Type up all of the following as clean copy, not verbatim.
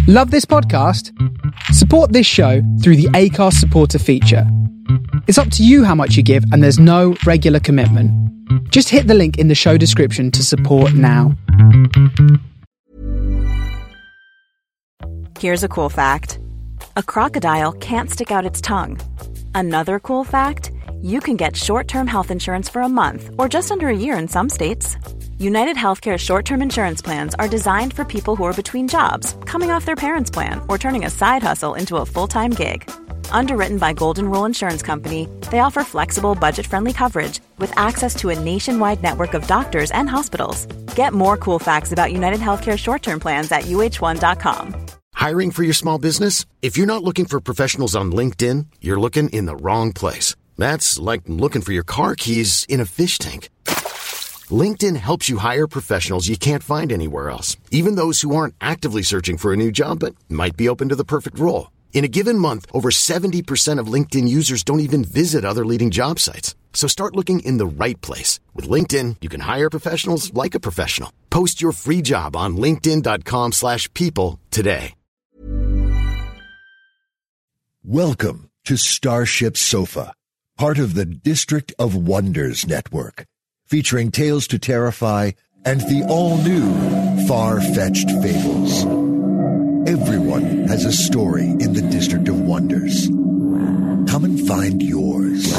Love this podcast? Support this show through the Acast supporter feature. It's up to you how much you give, and there's no regular commitment. Just hit the link in the show description to support now. Here's a cool fact. A crocodile can't stick out its tongue. Another cool fact, you can get short-term health insurance for a month or just under a year in some states. United Healthcare short-term insurance plans are designed for people who are between jobs, coming off their parents' plan, or turning a side hustle into a full-time gig. Underwritten by Golden Rule Insurance Company, they offer flexible, budget-friendly coverage with access to a nationwide network of doctors and hospitals. Get more cool facts about United Healthcare short-term plans at uh1.com. Hiring for your small business? If you're not looking for professionals on LinkedIn, you're looking in the wrong place. That's like looking for your car keys in a fish tank. LinkedIn helps you hire professionals you can't find anywhere else, even those who aren't actively searching for a new job but might be open to the perfect role. In a given month, over 70% of LinkedIn users don't even visit other leading job sites. So start looking in the right place. With LinkedIn, you can hire professionals like a professional. Post your free job on linkedin.com/people today. Welcome to Starship Sofa, part of the District of Wonders network, featuring Tales to Terrify and the all-new Far-Fetched Fables. Everyone has a story in the District of Wonders. Come and find yours.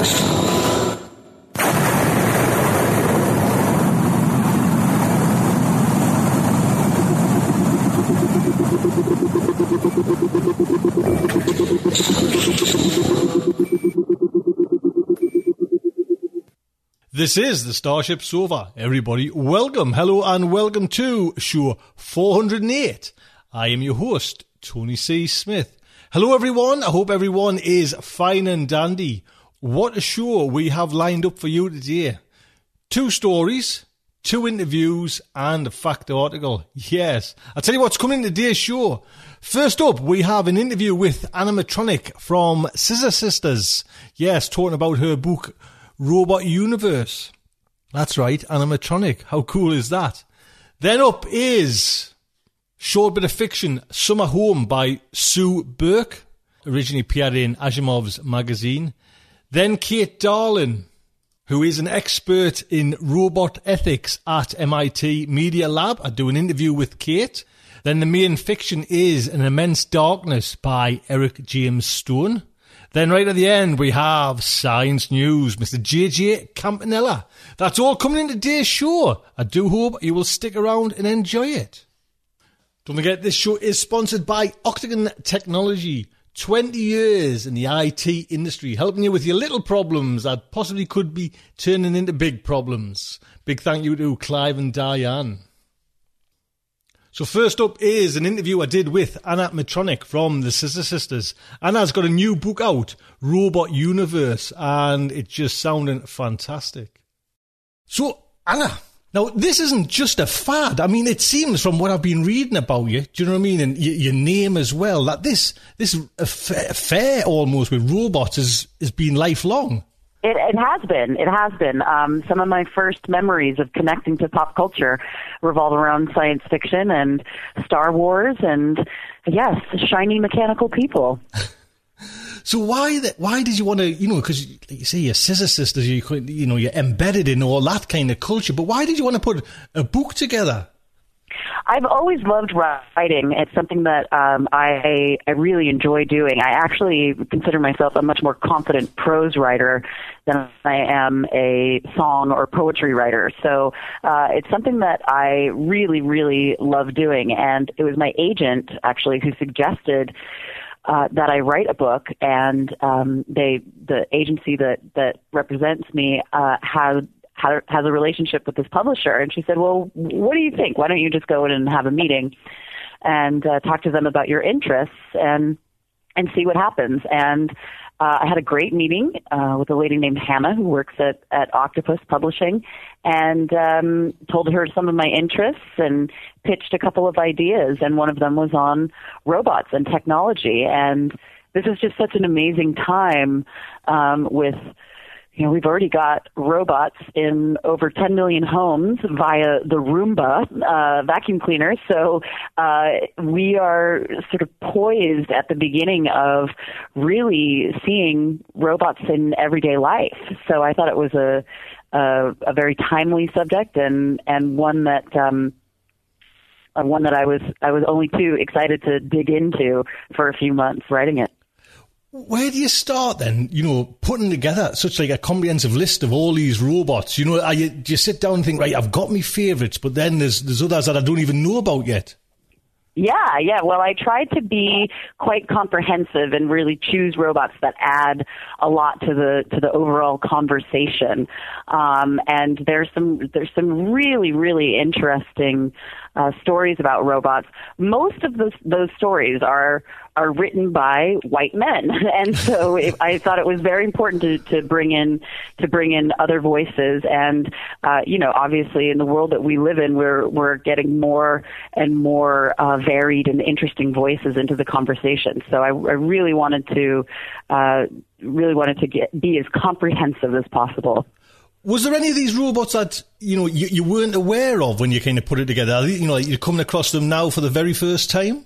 This is the Starship Sofa. Everybody, welcome, hello, and welcome to show 408. I am your host, Tony C. Smith. Hello, everyone. I hope everyone is fine and dandy. What a show we have lined up for you today. 2 stories, 2 interviews, and a fact article. Yes. I'll tell you what's coming in today's show. First up, we have an interview with Animatronic from Scissor Sisters. Yes, talking about her book, Robot Universe. That's right, Animatronic. How cool is that? Then up is short bit of fiction, Summer Home by Sue Burke. Originally appeared in Asimov's magazine. Then Kate Darling, who is an expert in robot ethics at MIT Media Lab. I do an interview with Kate. Then the main fiction is An Immense Darkness by Eric James Stone. Then right at the end, we have Science News, Mr. JJ Campanella. That's all coming in today's show. I do hope you will stick around and enjoy it. Don't forget, this show is sponsored by Octagon Technology. 20 years in the IT industry, helping you with your little problems that possibly could be turning into big problems. Big thank you to Clive and Diane. So first up is an interview I did with Animatronic from the Scissor Sisters. Anna's got a new book out, Robot Universe, and it's just sounding fantastic. So, Anna, now this isn't just a fad. I mean, it seems from what I've been reading about you, do you know what I mean, and your name as well, that this affair almost with robots has been lifelong. It has been. It has been. Some of my first memories of connecting to pop culture revolve around science fiction and Star Wars and, yes, shiny mechanical people. So why did you want to, because you say your Scissor Sisters, you're embedded in all that kind of culture, but why did you want to put a book together? I've always loved writing. It's something that I really enjoy doing. I actually consider myself a much more confident prose writer than I am a song or poetry writer. So it's something that I really, really love doing. And it was my agent, actually, who suggested that I write a book, and the agency that represents me has a relationship with this publisher. And she said, well, what do you think? Why don't you just go in and have a meeting and talk to them about your interests and see what happens? And I had a great meeting with a lady named Hannah who works at Octopus Publishing, and told her some of my interests and pitched a couple of ideas. And one of them was on robots and technology. And this is just such an amazing time with we've already got robots in over 10 million homes via the Roomba vacuum cleaner. So we are sort of poised at the beginning of really seeing robots in everyday life. So I thought it was a very timely subject and one that I was only too excited to dig into for a few months writing it. Where do you start then, putting together such like a comprehensive list of all these robots? Do you sit down and think, right, I've got my favourites, but then there's others that I don't even know about yet? Yeah. Well, I tried to be quite comprehensive and really choose robots that add a lot to the overall conversation. And there's some really, really interesting stories about robots. Most of those stories are written by white men, and so I thought it was very important to bring in other voices. And obviously, in the world that we live in, we're getting more and more varied and interesting voices into the conversation. So I really wanted to be as comprehensive as possible. Was there any of these robots that you weren't aware of when you kind of put it together? You're coming across them now for the very first time?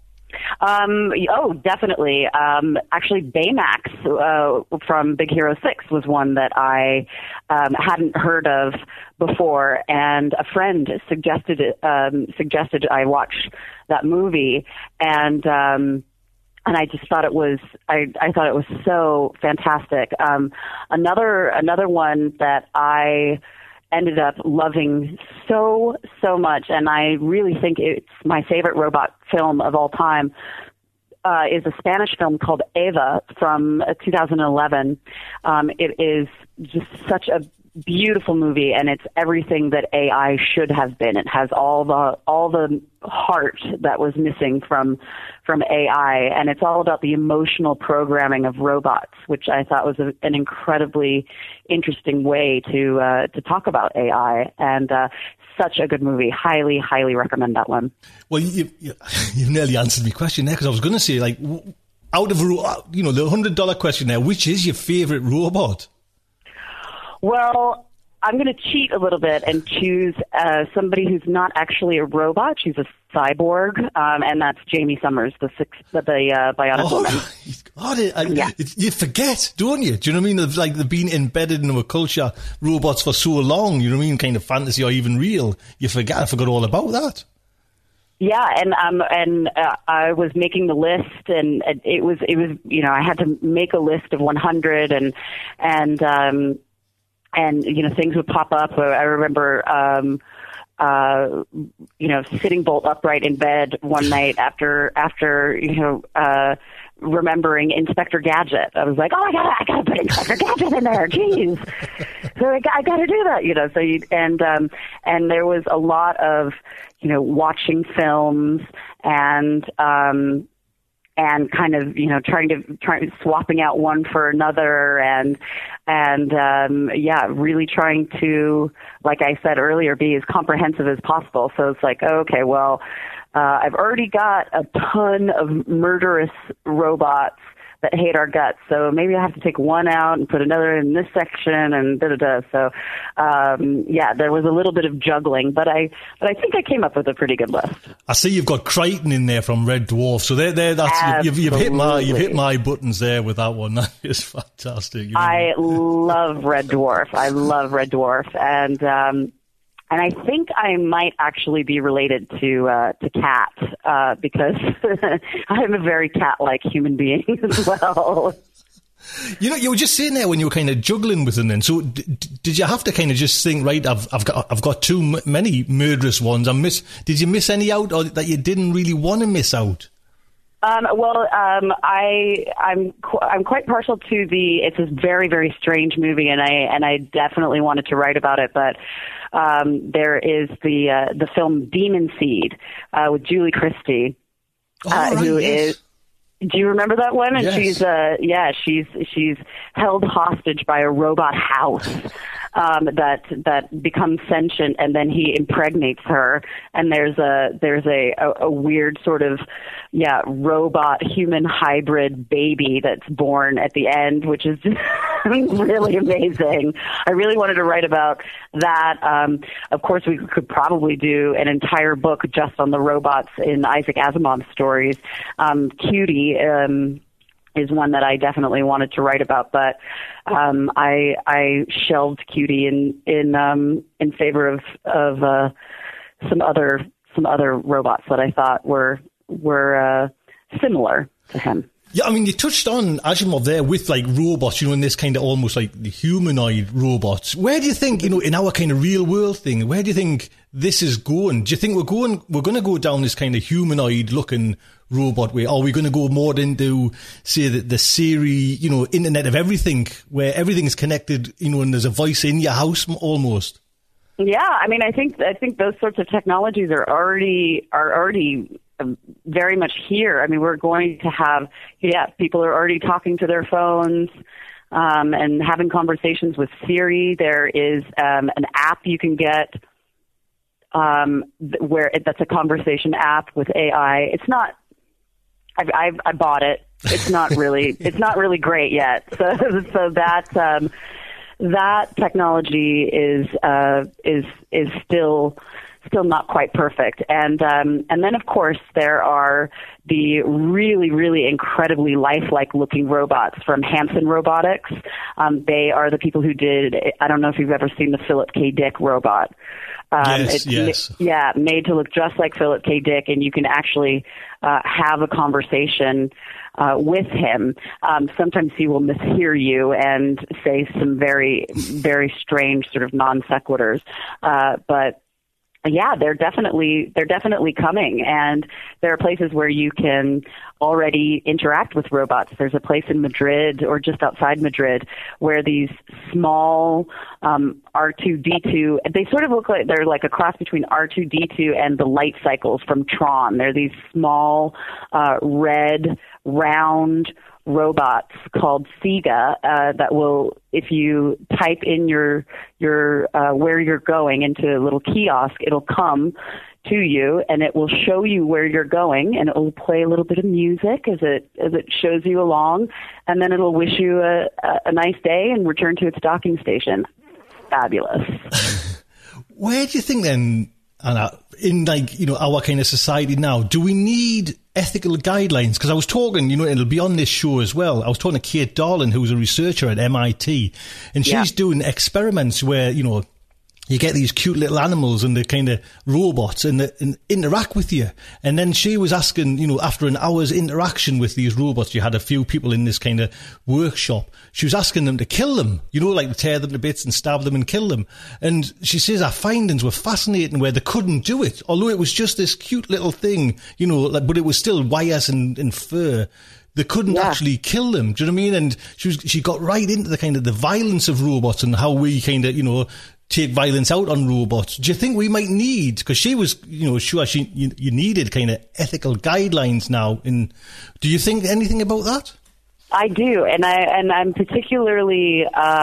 Definitely. Actually, Baymax from Big Hero 6 was one that I hadn't heard of before, and a friend suggested I watch that movie, and I just thought it was I thought it was so fantastic. Another one that I ended up loving so much, and I really think it's my favorite robot film of all time, is a Spanish film called Eva from 2011. It is just such a beautiful movie, and it's everything that AI should have been. It has all the heart that was missing from AI, and it's all about the emotional programming of robots, which I thought was an incredibly interesting way to talk about AI. And such a good movie. Highly, highly recommend that one. Well, you've nearly answered my question there, because I was going to say, like, out of the $100 question there, which is your favorite robot? Well, I'm going to cheat a little bit and choose somebody who's not actually a robot. She's a cyborg, and that's Jamie Summers, the bionic woman. You forget, don't you? Do you know what I mean? Like, they've been embedded in our culture, robots, for so long. You know what I mean? Kind of fantasy or even real. I forgot all about that. Yeah, and I was making the list, and it was I had to make a list of 100, and things would pop up. I remember, sitting bolt upright in bed one night after remembering Inspector Gadget. I was like, oh, I gotta put Inspector Gadget in there. Jeez. So I gotta do that, So and there was a lot of, watching films and kind of, trying swapping out one for another and really trying to, like I said earlier, be as comprehensive as possible. So it's like, okay, well, I've already got a ton of murderous robots that hate our guts, so maybe I have to take one out and put another in this section and da-da-da. So, there was a little bit of juggling, but I think I came up with a pretty good list. I see you've got Crichton in there from Red Dwarf, so you've hit my buttons there with that one. That is fantastic. I love Red Dwarf. And I think I might actually be related to Cat, because I'm a very cat-like human being as well. You were just saying there when you were kind of juggling with them then. So did you have to kind of just think, right, I've got too many murderous ones. Did you miss any out, or that you didn't really want to miss out? I'm quite partial to it's a very, very strange movie, and I definitely wanted to write about it, but there is the film Demon Seed with Julie Christie, who is. Do you remember that one? And yes. she's held hostage by a robot house that becomes sentient, and then he impregnates her. And there's a weird sort of robot human hybrid baby that's born at the end, which is really amazing. I really wanted to write about that. Of course, we could probably do an entire book just on the robots in Isaac Asimov's stories. Cutie is one that I definitely wanted to write about, but I shelved Cutie in favor of some other robots that I thought were similar to him. Yeah, I mean, you touched on Asimov there with, like, robots, in this kind of almost like the humanoid robots. Where do you think, in our kind of real world thing, where do you think this is going? Do you think we're going to go down this kind of humanoid looking robot way? Or are we going to go more into, say, the Siri, Internet of Everything, where everything's connected, and there's a voice in your house almost? Yeah, I mean, I think those sorts of technologies are already very much here. I mean, we're going to have, people are already talking to their phones and having conversations with Siri. There is an app you can get that's a conversation app with AI. It's not. I bought it. It's not really great yet. So that technology is still not quite perfect. And then of course there are the really, really incredibly lifelike looking robots from Hanson Robotics. They are the people who did, I don't know if you've ever seen the Philip K. Dick robot. Yes. Made to look just like Philip K. Dick, and you can actually have a conversation with him. Sometimes he will mishear you and say some very, very strange sort of non sequiturs. But yeah, they're definitely coming, and there are places where you can already interact with robots. There's a place in Madrid, or just outside Madrid, where these small R2-D2, they sort of look like they're like a cross between R2-D2 and the light cycles from Tron. They're these small red round robots called Sega that will, if you type in your where you're going into a little kiosk, it'll come to you and it will show you where you're going, and it will play a little bit of music as it shows you along, and then it'll wish you a nice day and return to its docking station. Fabulous. Where do you think then, Anna, in our kind of society now, do we need ethical guidelines? Because I was talking, it'll be on this show as well, I was talking to Kate Darling, who's a researcher at MIT, and she's doing experiments where, you get these cute little animals and the kind of robots and interact with you. And then she was asking, after an hour's interaction with these robots, you had a few people in this kind of workshop. She was asking them to kill them, like tear them to bits and stab them and kill them. And she says our findings were fascinating where they couldn't do it. Although it was just this cute little thing, but it was still wires and fur. They couldn't actually kill them. Do you know what I mean? And she got right into the kind of the violence of robots and how we kind of, take violence out on robots. Do you think we might need, because she was, sure you needed kind of ethical guidelines now. Do you think anything about that? I do, and I'm particularly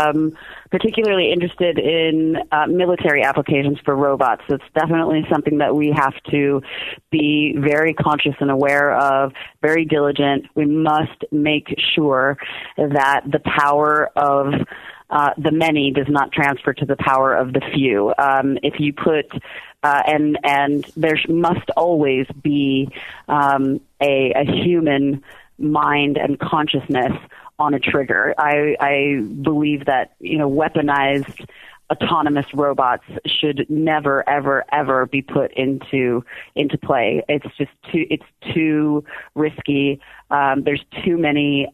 interested in military applications for robots. It's definitely something that we have to be very conscious and aware of, very diligent. We must make sure that the power of the many does not transfer to the power of the few. If you put and there must always be a human mind and consciousness on a trigger. I believe that weaponized autonomous robots should never, ever, ever be put into play. It's just too risky. There's too many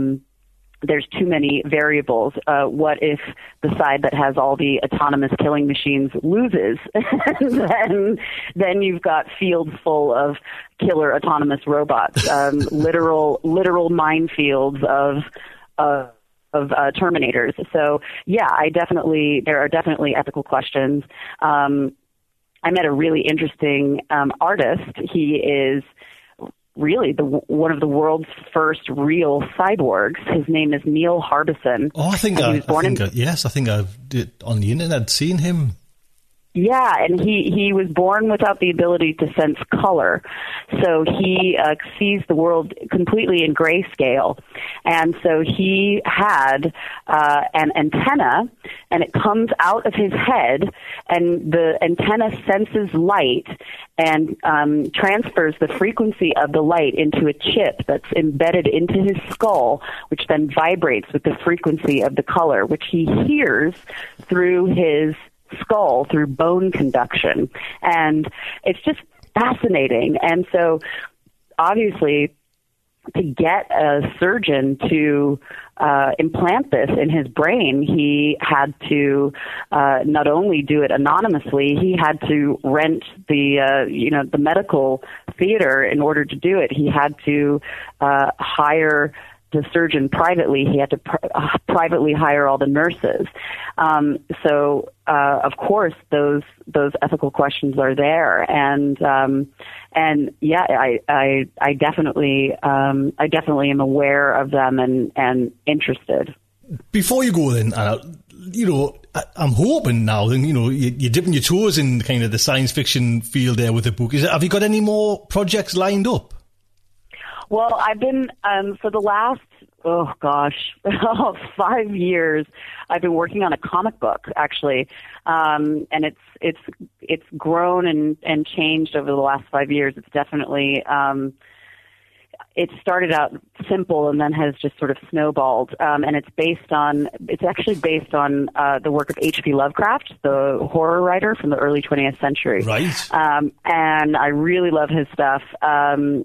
variables. What if the side that has all the autonomous killing machines loses? then you've got fields full of killer autonomous robots, literal minefields of Terminators. So yeah, there are definitely ethical questions. I met a really interesting artist. He is really one of the world's first real cyborgs. His name is Neil Harbison. Oh, I think I did on the internet, seen him. Yeah, and he was born without the ability to sense color, so he sees the world completely in grayscale. And so he had an antenna, and it comes out of his head, and the antenna senses light and transfers the frequency of the light into a chip that's embedded into his skull, which then vibrates with the frequency of the color, which he hears through his skull through bone conduction. And it's just fascinating. And so obviously to get a surgeon to implant this in his brain, he had to not only do it anonymously, he had to rent the medical theater in order to do it. He had to hire the surgeon privately. He had to privately hire all the nurses. So of course, those ethical questions are there, and yeah, I definitely am aware of them and interested. Before you go then, I'm hoping now, then, you're dipping your toes in kind of the science fiction field there with the book. Have you got any more projects lined up? Well, I've been, for the last, 5 years, I've been working on a comic book, actually. And it's grown and changed over the last 5 years. It's definitely, it started out simple and then has just sort of snowballed. And it's actually based on the work of H.P. Lovecraft, the horror writer from the early 20th century. Right. And I really love his stuff. And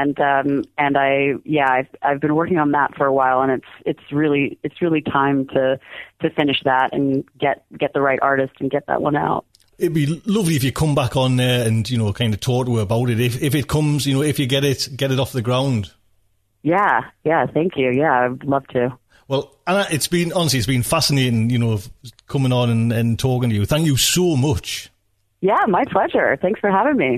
I've been working on that for a while, and it's really time to finish that and get the right artist and get that one out. It'd be lovely if you come back on there and, kind of talk to her about it. If it comes, if you get it off the ground. Yeah, thank you. Yeah, I'd love to. Well, Anna, it's been fascinating, coming on and talking to you. Thank you so much. Yeah, my pleasure. Thanks for having me.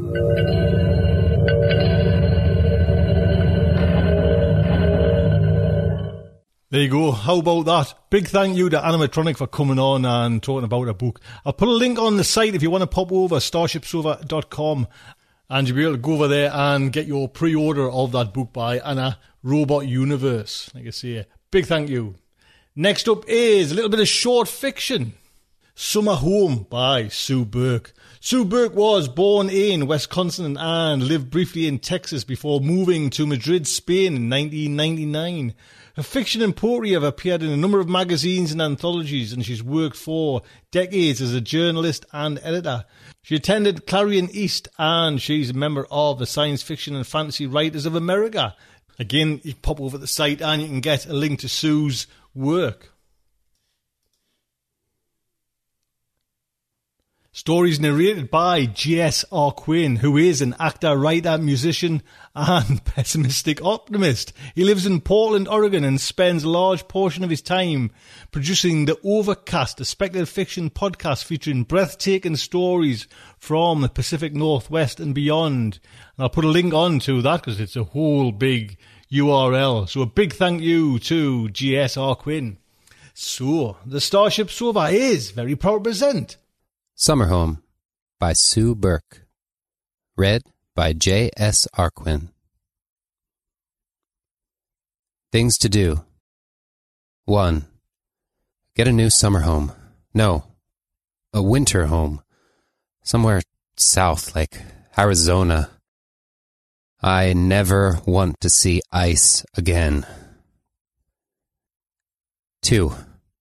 There you go. How about that? Big thank you to Animatronic for coming on and talking about her book. I'll put a link on the site if you want to pop over, starshipsofa.com, and you'll be able to go over there and get your pre-order of that book by Anna, Robot Universe. Like I say, big thank you. Next up is a little bit of short fiction. Summer Home by Sue Burke. Sue Burke was born in Wisconsin and lived briefly in Texas before moving to Madrid, Spain in 1999. Her fiction and poetry have appeared in a number of magazines and anthologies, and she's worked for decades as a journalist and editor. She attended Clarion East, and she's a member of the Science Fiction and Fantasy Writers of America. Again, you pop over the site and you can get a link to Sue's work. Stories narrated by J.S.R. Quinn, who is an actor, writer, musician, and pessimistic optimist. He lives in Portland, Oregon, and spends a large portion of his time producing The Overcast, a speculative fiction podcast featuring breathtaking stories from the Pacific Northwest and beyond. And I'll put a link on to that because it's a whole big URL. So a big thank you to J.S.R. Quinn. So, the Starship Sofa is very proud to present Summer Home by Sue Burke. Read by J.S. Arquin. Things to do. 1. Get a new summer home. No, a winter home. Somewhere south, like Arizona. I never want to see ice again. 2.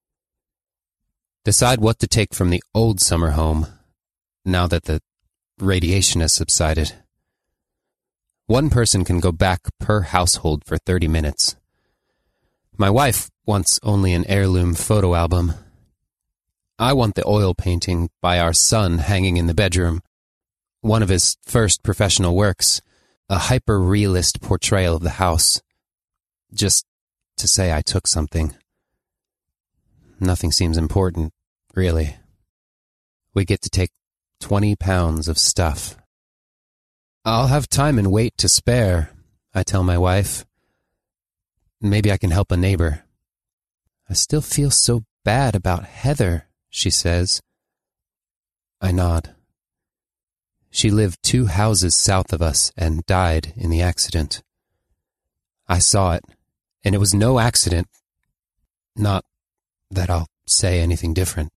Decide what to take from the old summer home, now that the radiation has subsided. One person can go back per household for 30 minutes. My wife wants only an heirloom photo album. I want the oil painting by our son hanging in the bedroom. One of his first professional works, a hyper-realist portrayal of the house. Just to say I took something. Nothing seems important, really. We get to take 20 pounds of stuff. I'll have time and weight to spare, I tell my wife. Maybe I can help a neighbor. I still feel so bad about Heather, she says. I nod. She lived 2 houses south of us and died in the accident. I saw it, and it was no accident. Not that I'll say anything different.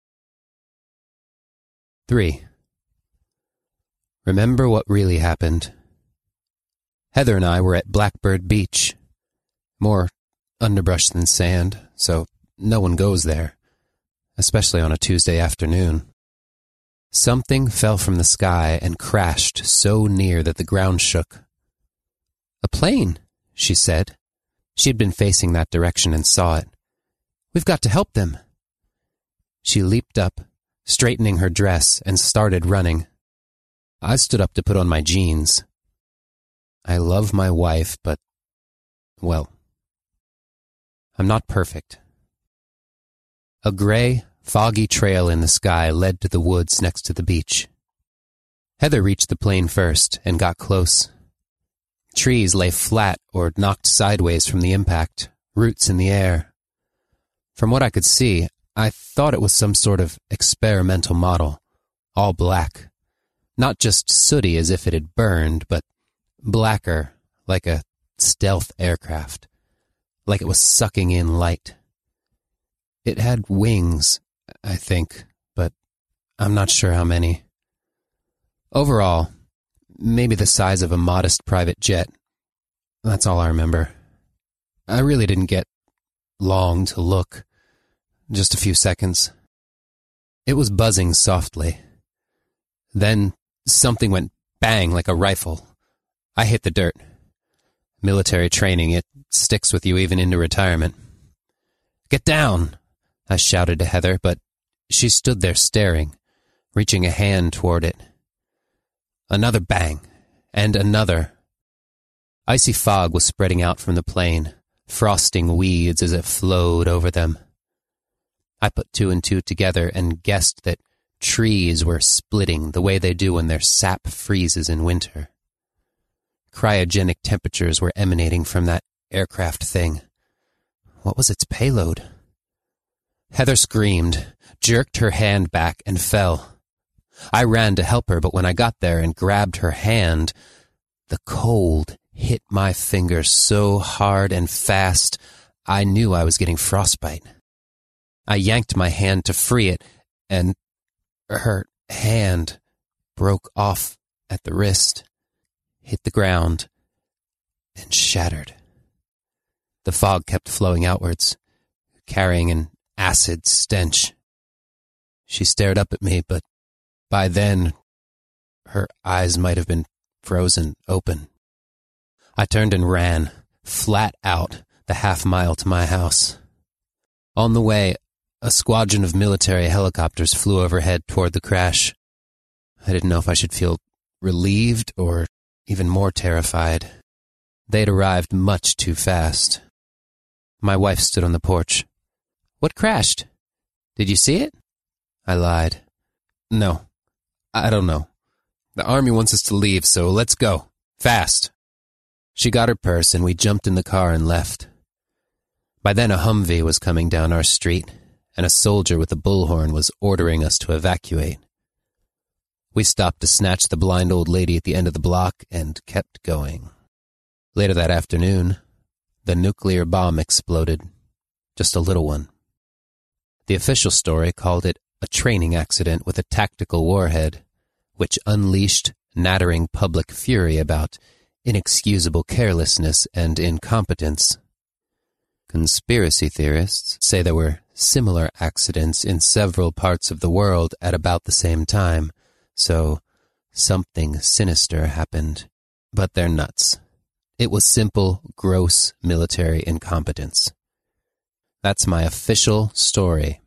3. Remember what really happened. Heather and I were at Blackbird Beach. More underbrush than sand, so no one goes there, especially on a Tuesday afternoon. Something fell from the sky and crashed so near that the ground shook. "A plane," she said. She had been facing that direction and saw it. "We've got to help them." She leaped up, straightening her dress, and started running. I stood up to put on my jeans. I love my wife, but, well, I'm not perfect. A gray, foggy trail in the sky led to the woods next to the beach. Heather reached the plane first and got close. Trees lay flat or knocked sideways from the impact, roots in the air. From what I could see, I thought it was some sort of experimental model, all black. Not just sooty as if it had burned, but blacker, like a stealth aircraft, like it was sucking in light. It had wings, I think, but I'm not sure how many. Overall, maybe the size of a modest private jet. That's all I remember. I really didn't get long to look, just a few seconds. It was buzzing softly. Then something went bang like a rifle. I hit the dirt. Military training, it sticks with you even into retirement. "Get down!" I shouted to Heather, but she stood there staring, reaching a hand toward it. Another bang, and another. Icy fog was spreading out from the plane, frosting weeds as it flowed over them. I put 2 and 2 together and guessed that trees were splitting the way they do when their sap freezes in winter. Cryogenic temperatures were emanating from that aircraft thing. What was its payload? Heather screamed, jerked her hand back, and fell. I ran to help her, but when I got there and grabbed her hand, the cold hit my fingers so hard and fast, I knew I was getting frostbite. I yanked my hand to free it, and her hand broke off at the wrist, hit the ground, and shattered. The fog kept flowing outwards, carrying an acid stench. She stared up at me, but by then, her eyes might have been frozen open. I turned and ran, flat out, the half-mile to my house. On the way, a squadron of military helicopters flew overhead toward the crash. I didn't know if I should feel relieved or even more terrified. They'd arrived much too fast. My wife stood on the porch. "What crashed? Did you see it?" I lied. "No, I don't know. The army wants us to leave, so let's go. Fast." She got her purse and we jumped in the car and left. By then a Humvee was coming down our street, and a soldier with a bullhorn was ordering us to evacuate. We stopped to snatch the blind old lady at the end of the block and kept going. Later that afternoon, the nuclear bomb exploded. Just a little one. The official story called it a training accident with a tactical warhead, which unleashed nattering public fury about inexcusable carelessness and incompetence. Conspiracy theorists say there were similar accidents in several parts of the world at about the same time, so something sinister happened. But they're nuts. It was simple, gross military incompetence. That's my official story.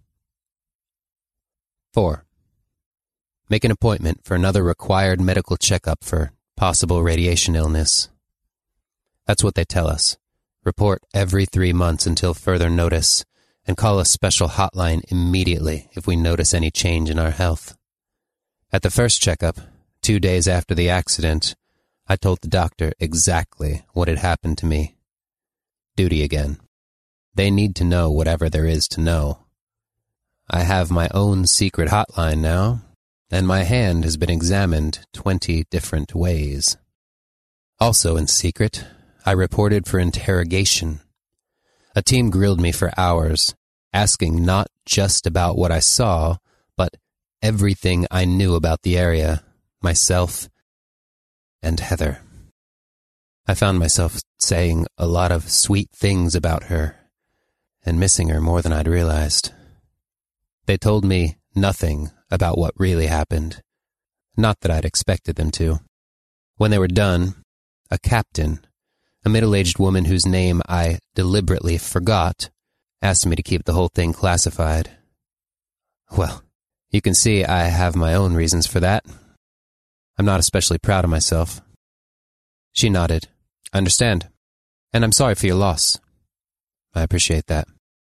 4. Make an appointment for another required medical checkup for possible radiation illness. That's what they tell us. Report every 3 months until further notice, and call a special hotline immediately if we notice any change in our health. At the first checkup, 2 days after the accident, I told the doctor exactly what had happened to me. Duty again. They need to know whatever there is to know. I have my own secret hotline now, and my hand has been examined 20 different ways. Also in secret, I reported for interrogation. A team grilled me for hours, asking not just about what I saw, but everything I knew about the area, myself, and Heather. I found myself saying a lot of sweet things about her, and missing her more than I'd realized. They told me nothing about what really happened, not that I'd expected them to. When they were done, a captain, a middle-aged woman whose name I deliberately forgot, asked me to keep the whole thing classified. Well, you can see I have my own reasons for that. I'm not especially proud of myself. She nodded. I understand, and I'm sorry for your loss. I appreciate that.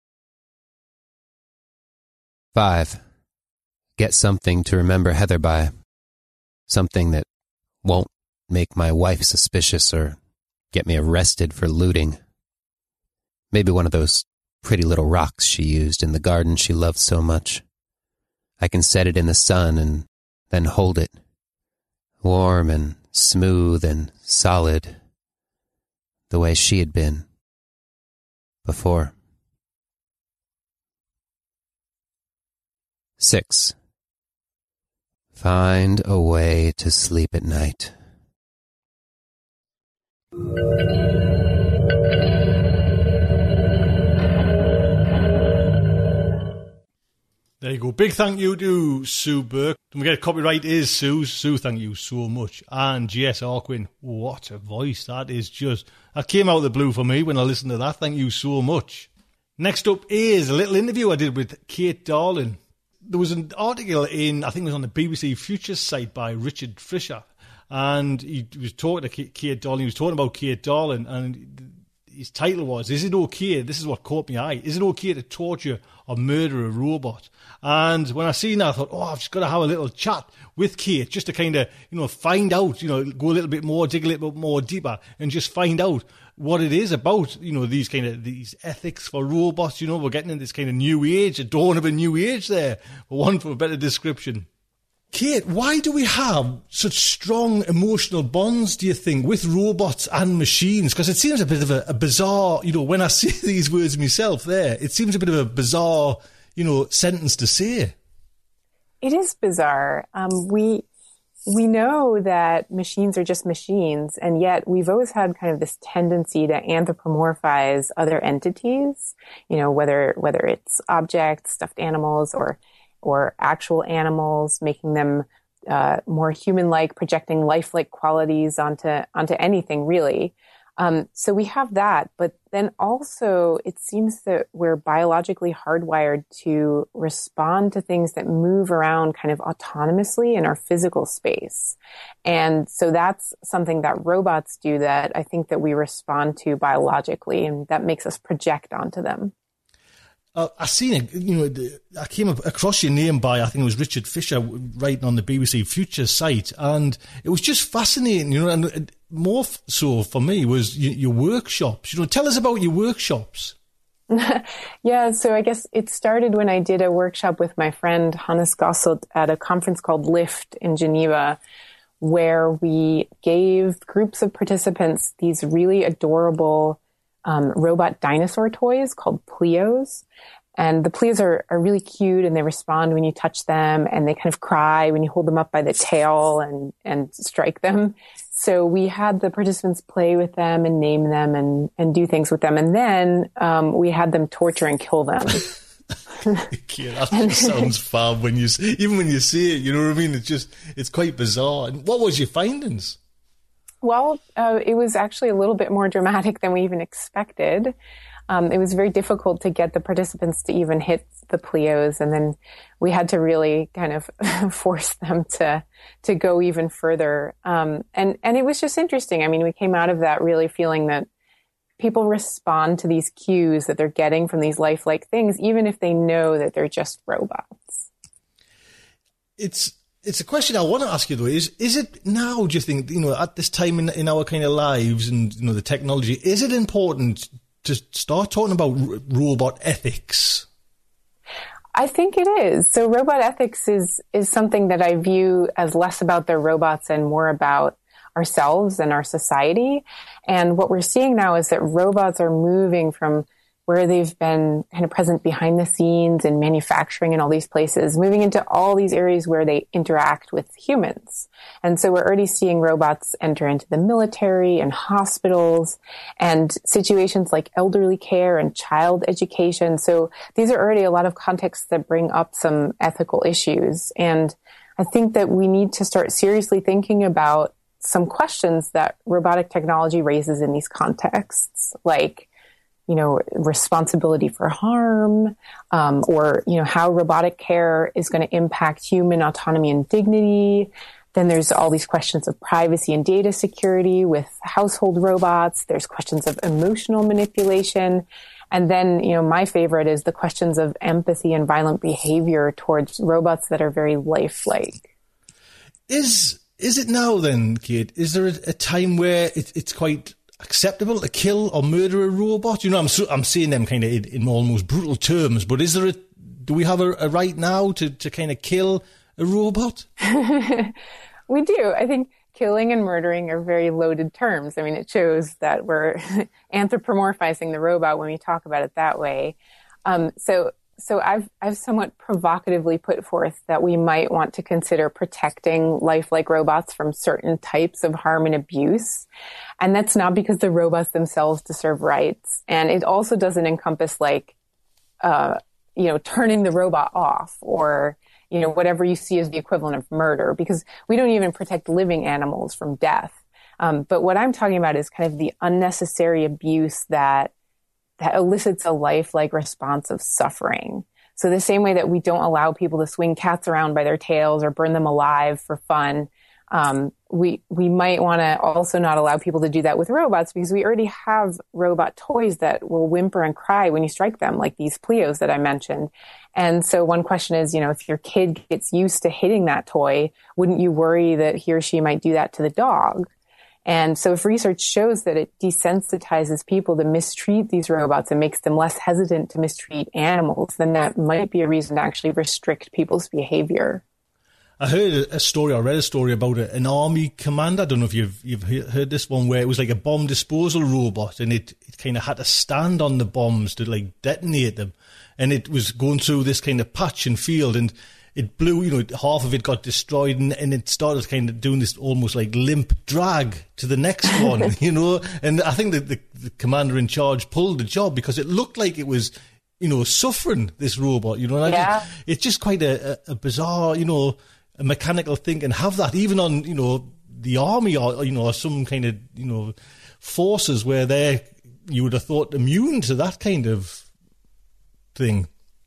5. Get something to remember Heather by. Something that won't make my wife suspicious or get me arrested for looting. Maybe one of those pretty little rocks she used in the garden she loved so much. I can set it in the sun and then hold it. Warm and smooth and solid. The way she had been before. 6. Find a way to sleep at night. There you go. Big thank you to Sue Burke. Don't forget, copyright is Sue's. Sue, thank you so much. And Jess Arquin, what a voice. That came out of the blue for me when I listened to that. Thank you so much. Next up is a little interview I did with Kate Darling. There was an article I think it was on the BBC Futures site by Richard Fisher. And he was talking to Kate Darling. He was talking about Kate Darling, and his title was, "Is it okay?" This is what caught my eye. "Is it okay to torture or murder a robot?" And when I seen that, I thought, I've just got to have a little chat with Kate just to kind of, find out, go a little bit more, dig a little bit more deeper, and just find out what it is about, these ethics for robots. We're getting in this kind of new age, a dawn of a new age there, for want of a better description. Kate, why do we have such strong emotional bonds, do you think, with robots and machines? Because it seems a bit of a bizarre, when I see these words myself there, it seems a bit of a bizarre, sentence to say. It is bizarre. We know that machines are just machines, and yet we've always had kind of this tendency to anthropomorphize other entities, whether it's objects, stuffed animals, or actual animals, making them more human-like, projecting lifelike qualities onto anything, really. So we have that, but then also it seems that we're biologically hardwired to respond to things that move around kind of autonomously in our physical space. And so that's something that robots do that I think that we respond to biologically, and that makes us project onto them. I seen it, I came across your name by, I think it was Richard Fisher writing on the BBC Futures site, and it was just fascinating, and more so for me was your workshops. Tell us about your workshops. Yeah, so I guess it started when I did a workshop with my friend Hannes Gosselt at a conference called LIFT in Geneva, where we gave groups of participants these really adorable robot dinosaur toys called Plios. And the Plios are really cute, and they respond when you touch them, and they kind of cry when you hold them up by the tail and strike them. So we had the participants play with them and name them and do things with them. And then we had them torture and kill them. Yeah, that just sounds fab when you see it, you know what I mean? It's quite bizarre. And what was your findings? Well, it was actually a little bit more dramatic than we even expected. It was very difficult to get the participants to even hit the Plios, and then we had to really kind of force them to go even further. And it was just interesting. I mean, we came out of that really feeling that people respond to these cues that they're getting from these lifelike things, even if they know that they're just robots. It's a question I want to ask you, though, is it now, do you think, at this time in our kind of lives and, the technology, is it important to start talking about robot ethics? I think it is. So robot ethics is something that I view as less about the robots and more about ourselves and our society. And what we're seeing now is that robots are moving from where they've been kind of present behind the scenes in manufacturing and all these places, moving into all these areas where they interact with humans. And so we're already seeing robots enter into the military and hospitals and situations like elderly care and child education. So these are already a lot of contexts that bring up some ethical issues. And I think that we need to start seriously thinking about some questions that robotic technology raises in these contexts, like, responsibility for harm, or, how robotic care is going to impact human autonomy and dignity. Then there's all these questions of privacy and data security with household robots. There's questions of emotional manipulation. And then, my favorite is the questions of empathy and violent behavior towards robots that are very lifelike. Is it now then, Kate? Is there a time where it's quite acceptable to kill or murder a robot? I'm saying them kind of in almost brutal terms, but do we have a right now to kind of kill a robot? We do. I think killing and murdering are very loaded terms. I mean, it shows that we're anthropomorphizing the robot when we talk about it that way. So I've somewhat provocatively put forth that we might want to consider protecting lifelike robots from certain types of harm and abuse. And that's not because the robots themselves deserve rights. And it also doesn't encompass turning the robot off or, whatever you see as the equivalent of murder, because we don't even protect living animals from death. But what I'm talking about is kind of the unnecessary abuse that elicits a lifelike response of suffering. So the same way that we don't allow people to swing cats around by their tails or burn them alive for fun, we might want to also not allow people to do that with robots, because we already have robot toys that will whimper and cry when you strike them, like these Pleos that I mentioned. And so one question is, if your kid gets used to hitting that toy, wouldn't you worry that he or she might do that to the dog? And so if research shows that it desensitizes people to mistreat these robots and makes them less hesitant to mistreat animals, then that might be a reason to actually restrict people's behavior. I heard a story, or read a story about an army commander. I don't know if you've heard this one, where it was like a bomb disposal robot, and it kind of had to stand on the bombs to detonate them. And it was going through this kind of patch and field, and it blew, half of it got destroyed, and it started kind of doing this almost like limp drag to the next one, and I think that the commander in charge pulled the job because it looked like it was, suffering, this robot, and it's just quite a bizarre, a mechanical thing, and have that even on, the army or some kind of, forces where you would have thought immune to that kind of thing.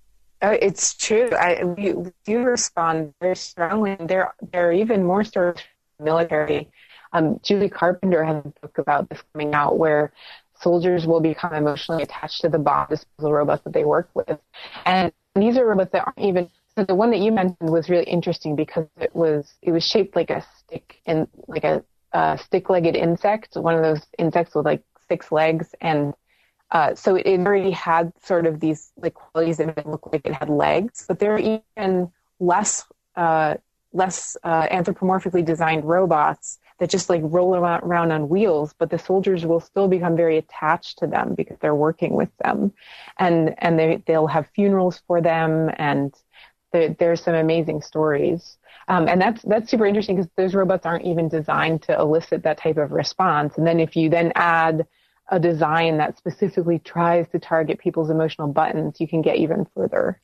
It's true. We do respond very strongly. There are even more stories from the military. Julie Carpenter has a book about this coming out, where soldiers will become emotionally attached to the bomb disposal robots that they work with. And these are robots that aren't even... So the one that you mentioned was really interesting because it was shaped like a stick, and like a stick-legged insect, one of those insects with 6 legs, and so it already had sort of these qualities that made it look like it had legs, but there are even less anthropomorphically designed robots that just roll around on wheels, but the soldiers will still become very attached to them because they're working with them, and they'll have funerals for them, and there's some amazing stories. And that's super interesting because those robots aren't even designed to elicit that type of response. And then if you then add a design that specifically tries to target people's emotional buttons, you can get even further.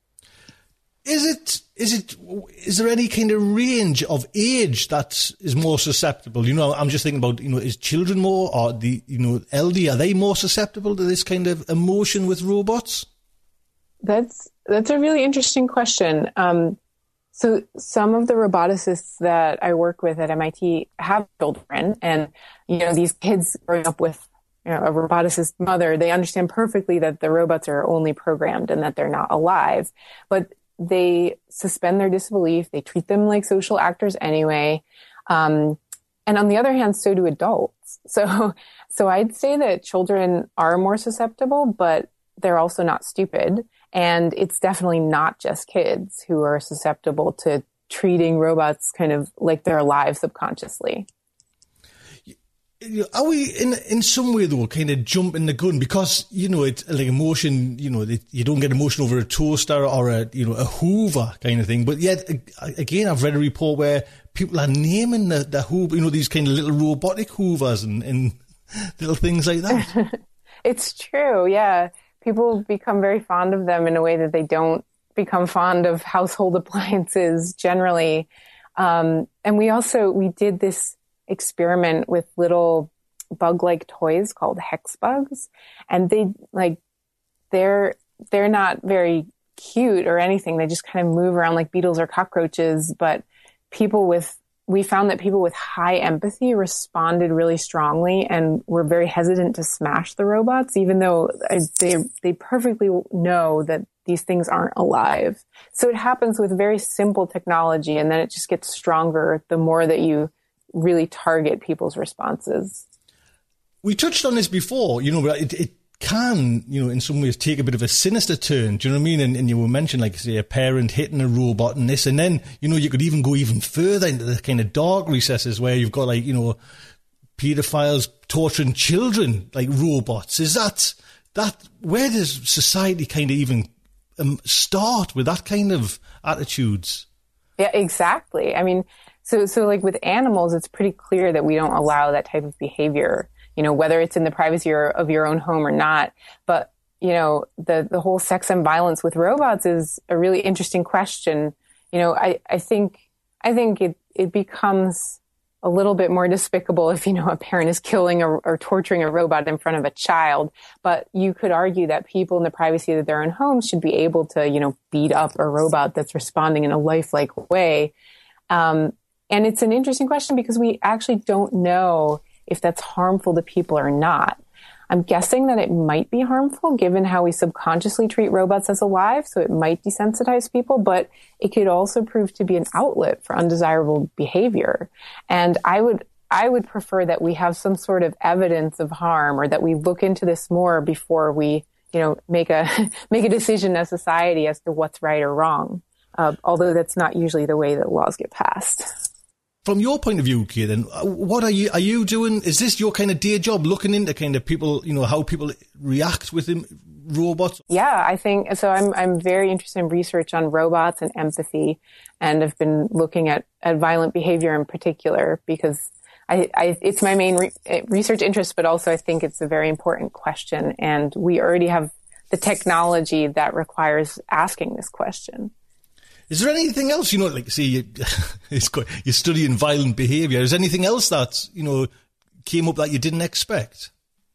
Is there any kind of range of age that is more susceptible? I'm just thinking about, is children more, or the, elderly, are they more susceptible to this kind of emotion with robots? That's a really interesting question. So some of the roboticists that I work with at MIT have children, and, these kids growing up with a roboticist mother, they understand perfectly that the robots are only programmed and that they're not alive, but they suspend their disbelief. They treat them like social actors anyway. And on the other hand, so do adults. So I'd say that children are more susceptible, but they're also not stupid. And it's definitely not just kids who are susceptible to treating robots kind of like they're alive subconsciously. Are we in some way though kind of jumping the gun because it's like emotion, you don't get emotion over a toaster or a Hoover kind of thing, but yet again I've read a report where people are naming the Hoover, these kind of little robotic Hoovers and little things like that. It's true, yeah. People become very fond of them in a way that they don't become fond of household appliances generally. And we did this experiment with little bug-like toys called hex bugs, and they're not very cute or anything. They just kind of move around like beetles or cockroaches. But we found that people with high empathy responded really strongly and were very hesitant to smash the robots, even though they perfectly know that these things aren't alive. So it happens with very simple technology, and then it just gets stronger the more that you really target people's responses. We touched on this before, but it can, in some ways take a bit of a sinister turn. Do you know what I mean? And you were mentioning, like, say, a parent hitting a robot and this, and then, you could even go even further into the kind of dark recesses where you've got, like, pedophiles torturing children like robots. Is that where does society kind of even start with that kind of attitudes? Yeah, exactly. I mean, So like with animals, it's pretty clear that we don't allow that type of behavior, whether it's in the privacy of your own home or not. But, the whole sex and violence with robots is a really interesting question. I think it becomes a little bit more despicable if, a parent is killing or torturing a robot in front of a child. But you could argue that people in the privacy of their own homes should be able to, beat up a robot that's responding in a lifelike way. And it's an interesting question because we actually don't know if that's harmful to people or not. I'm guessing that it might be harmful given how we subconsciously treat robots as alive, so it might desensitize people, but it could also prove to be an outlet for undesirable behavior. And I would prefer that we have some sort of evidence of harm, or that we look into this more before we, make a decision as society as to what's right or wrong. Although that's not usually the way that laws get passed. From your point of view, Kate, then, what are you doing? Is this your kind of day job, looking into kind of people, how people react with robots? Yeah, I think so. I'm very interested in research on robots and empathy, and I've been looking at violent behavior in particular because it's my main research interest, but also I think it's a very important question, and we already have the technology that requires asking this question. Is there anything else, like, say, you're studying violent behaviour. Is there anything else that, came up that you didn't expect?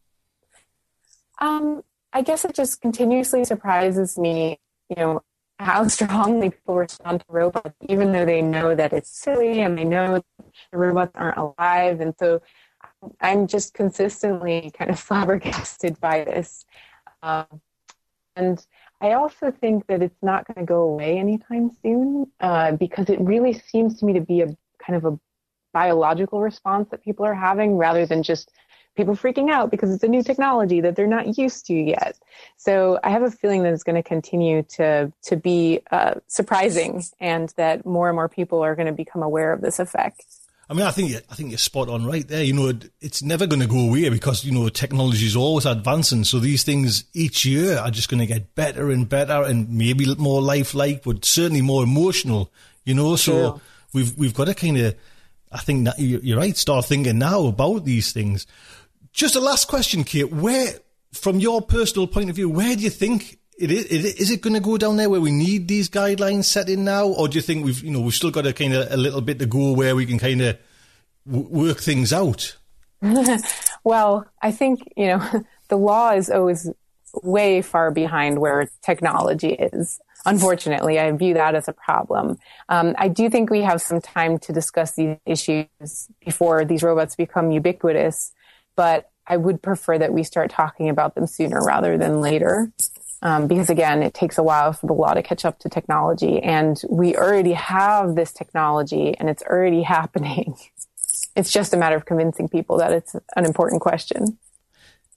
I guess it just continuously surprises me, how strongly people respond to robots, even though they know that it's silly and they know the robots aren't alive. And so I'm just consistently kind of flabbergasted by this. And I also think that it's not going to go away anytime soon because it really seems to me to be a kind of a biological response that people are having rather than just people freaking out because it's a new technology that they're not used to yet. So I have a feeling that it's going to continue to be surprising, and that more and more people are going to become aware of this effect. I mean, I think you're spot on right there. It's never going to go away because, technology is always advancing. So these things each year are just going to get better and better, and maybe more lifelike, but certainly more emotional, So True. we've got to kind of, I think that you're right, start thinking now about these things. Just a last question, Kate. From your personal point of view, where do you think is it going to go down there where we need these guidelines set in now, or do you think we've still got a little bit to go where we can kind of work things out? Well, I think the law is always way far behind where technology is. Unfortunately, I view that as a problem. I do think we have some time to discuss these issues before these robots become ubiquitous, but I would prefer that we start talking about them sooner rather than later. Because again, it takes a while for the law to catch up to technology, and we already have this technology and it's already happening. It's just a matter of convincing people that it's an important question.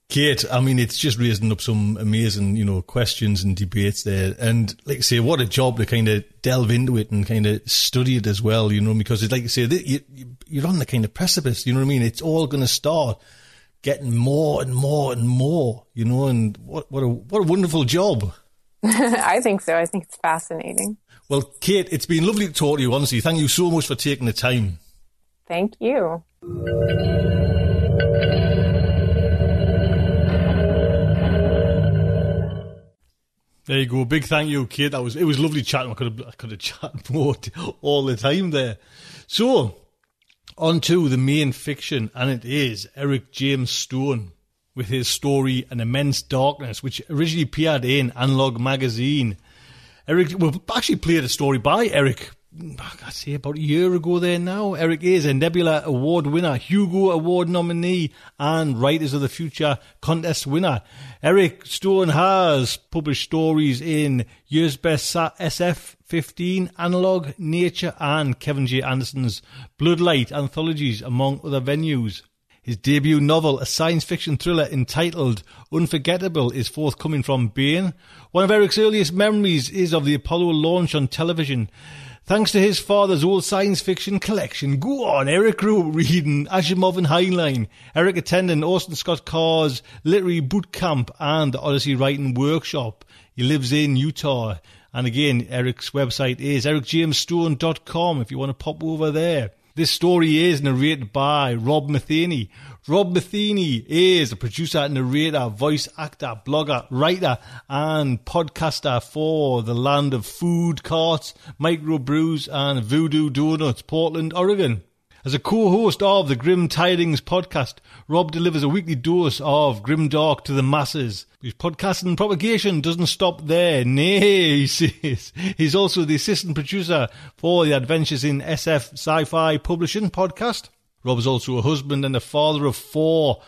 Kate, I mean, it's just raising up some amazing, questions and debates there. And like I say, what a job to kind of delve into it and kind of study it as well, because it's like you say, you're on the kind of precipice, you know what I mean? It's all going to start getting more and more and more, and what a wonderful job. I think so. I think it's fascinating. Well, Kate, it's been lovely to talk to you, honestly. Thank you so much for taking the time. Thank you. There you go. Big thank you, Kate. It was lovely chatting. I could have chatted more all the time there. So, on to the main fiction, and it is Eric James Stone with his story An Immense Darkness, which originally appeared in Analog magazine. Eric, we've actually played a story by Eric, I'd say about a year ago there now. Eric is a Nebula Award winner, Hugo Award nominee, and Writers of the Future contest winner. Eric Stone has published stories in Year's Best SF 15, Analog, Nature, and Kevin J. Anderson's Bloodlight anthologies, among other venues. His debut novel, a science fiction thriller entitled Unforgettable, is forthcoming from Baen. One of Eric's earliest memories is of the Apollo launch on television. Thanks to his father's old science fiction collection. Go on, Eric wrote reading Asimov and Heinlein. Eric attended Orson Scott Card's literary boot camp and the Odyssey Writing Workshop. He lives in Utah. And again, Eric's website is ericjamesstone.com if you want to pop over there. This story is narrated by Rob Matheny. Rob Matheny is a producer, narrator, voice actor, blogger, writer and podcaster for the Land of Food Carts, Microbrews and Voodoo Donuts, Portland, Oregon. As a co-host of the Grim Tidings podcast, Rob delivers a weekly dose of grimdark to the masses. His podcasting propagation doesn't stop there. Nay, he says. He's also the assistant producer for the Adventures in SF Sci-Fi Publishing podcast. Rob is also a husband and a father of 4.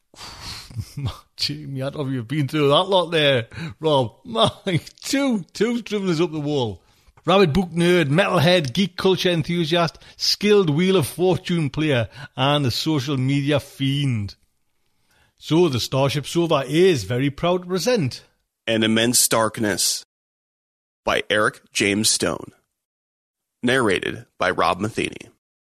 Jimmy, I don't know if you've been through that lot there, Rob. My, two dribblers up the wall. Rabid book nerd, metalhead, geek culture enthusiast, skilled Wheel of Fortune player, and a social media fiend. So the Starship Sofa is very proud to present An Immense Darkness by Eric James Stone. Narrated by Rob Matheny.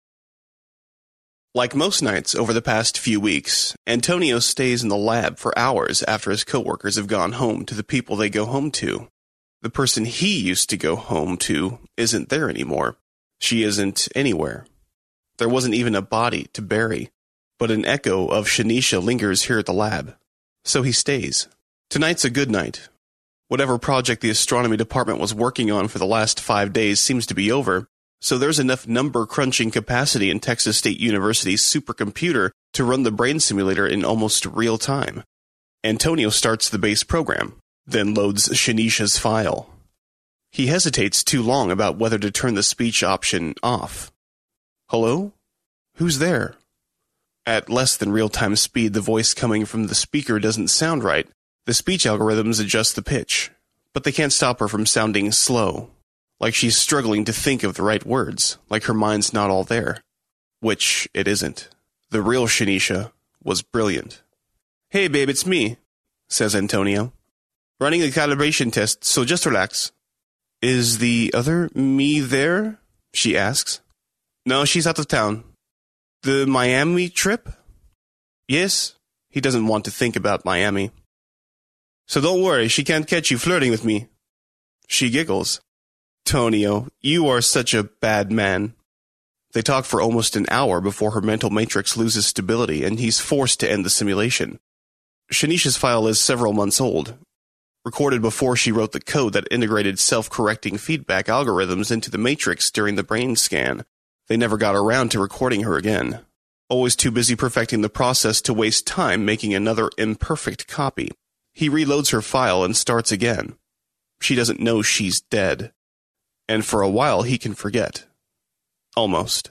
Like most nights over the past few weeks, Antonio stays in the lab for hours after his coworkers have gone home to the people they go home to. The person he used to go home to isn't there anymore. She isn't anywhere. There wasn't even a body to bury, but an echo of Shanisha lingers here at the lab. So he stays. Tonight's a good night. Whatever project the astronomy department was working on for the last 5 days seems to be over, so there's enough number-crunching capacity in Texas State University's supercomputer to run the brain simulator in almost real time. Antonio starts the base program, then loads Shanisha's file. He hesitates too long about whether to turn the speech option off. Hello? Who's there? At less than real-time speed, the voice coming from the speaker doesn't sound right. The speech algorithms adjust the pitch, but they can't stop her from sounding slow, like she's struggling to think of the right words, like her mind's not all there. Which it isn't. The real Shanisha was brilliant. Hey babe, it's me, says Antonio. Running a calibration test, so just relax. Is the other me there? She asks. No, she's out of town. The Miami trip? Yes. He doesn't want to think about Miami. So don't worry, she can't catch you flirting with me. She giggles. Tonio, you are such a bad man. They talk for almost an hour before her mental matrix loses stability and he's forced to end the simulation. Shanisha's file is several months old, recorded before she wrote the code that integrated self-correcting feedback algorithms into the matrix during the brain scan. They never got around to recording her again, always too busy perfecting the process to waste time making another imperfect copy. He reloads her file and starts again. She doesn't know she's dead. And for a while he can forget. Almost.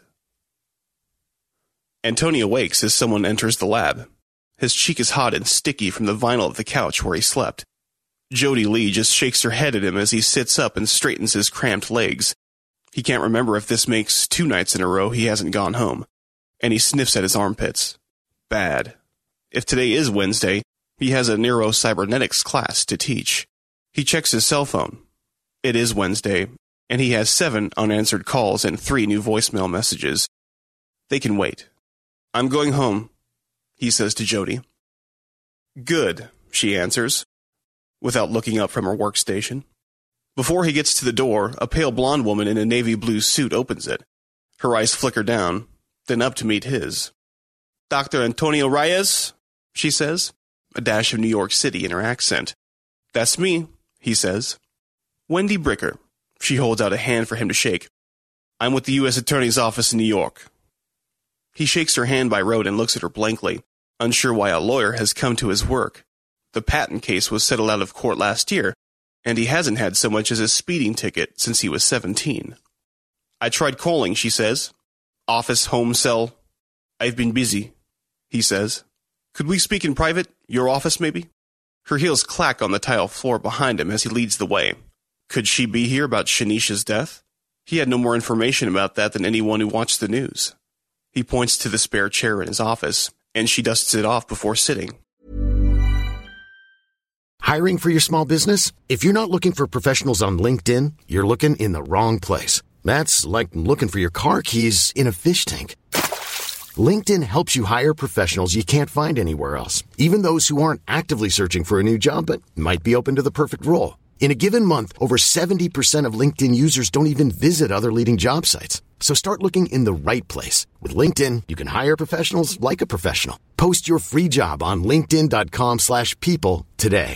Antonio wakes as someone enters the lab. His cheek is hot and sticky from the vinyl of the couch where he slept. Jody Lee just shakes her head at him as he sits up and straightens his cramped legs. He can't remember if this makes 2 nights in a row he hasn't gone home. And he sniffs at his armpits. Bad. If today is Wednesday, He has a neurocybernetics class to teach. He checks his cell phone. It is Wednesday, and he has 7 unanswered calls and 3 new voicemail messages. They can wait. I'm going home, he says to Jody. Good, she answers, without looking up from her workstation. Before he gets to the door, a pale blonde woman in a navy blue suit opens it. Her eyes flicker down, then up to meet his. Dr. Antonio Reyes, she says, a dash of New York City in her accent. That's me, he says. Wendy Bricker. She holds out a hand for him to shake. I'm with the U.S. Attorney's Office in New York. He shakes her hand by rote and looks at her blankly, unsure why a lawyer has come to his work. The patent case was settled out of court last year, and he hasn't had so much as a speeding ticket since he was 17. I tried calling, she says. Office, home, cell. I've been busy, he says. Could we speak in private? Your office, maybe? Her heels clack on the tile floor behind him as he leads the way. Could she be here about Shanisha's death? He had no more information about that than anyone who watched the news. He points to the spare chair in his office, and she dusts it off before sitting. Hiring for your small business? If you're not looking for professionals on LinkedIn, you're looking in the wrong place. That's like looking for your car keys in a fish tank. LinkedIn helps you hire professionals you can't find anywhere else, even those who aren't actively searching for a new job but might be open to the perfect role. In a given month, over 70% of LinkedIn users don't even visit other leading job sites. So start looking in the right place. With LinkedIn, you can hire professionals like a professional. Post your free job on linkedin.com/people today.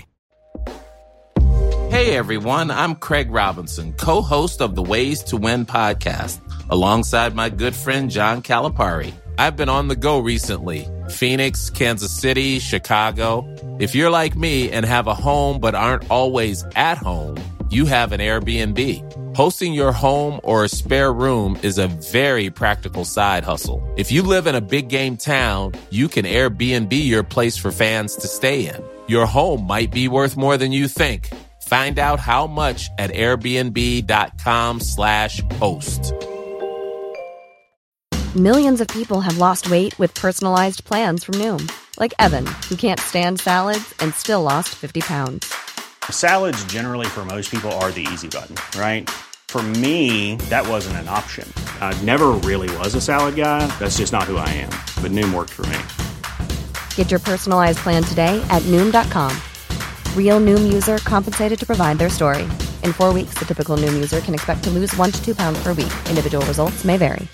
Hey everyone, I'm Craig Robinson, co-host of the Ways to Win podcast, alongside my good friend John Calipari. I've been on the go recently. Phoenix, Kansas City, Chicago. If you're like me and have a home but aren't always at home, you have an Airbnb. Hosting your home or a spare room is a very practical side hustle. If you live in a big game town, you can Airbnb your place for fans to stay in. Your home might be worth more than you think. Find out how much at airbnb.com/host. Millions of people have lost weight with personalized plans from Noom. Like Evan, who can't stand salads and still lost 50 pounds. Salads generally for most people are the easy button, right? For me, that wasn't an option. I never really was a salad guy. That's just not who I am. But Noom worked for me. Get your personalized plan today at Noom.com. Real Noom user compensated to provide their story. In 4 weeks, the typical Noom user can expect to lose 1 to 2 pounds per week. Individual results may vary.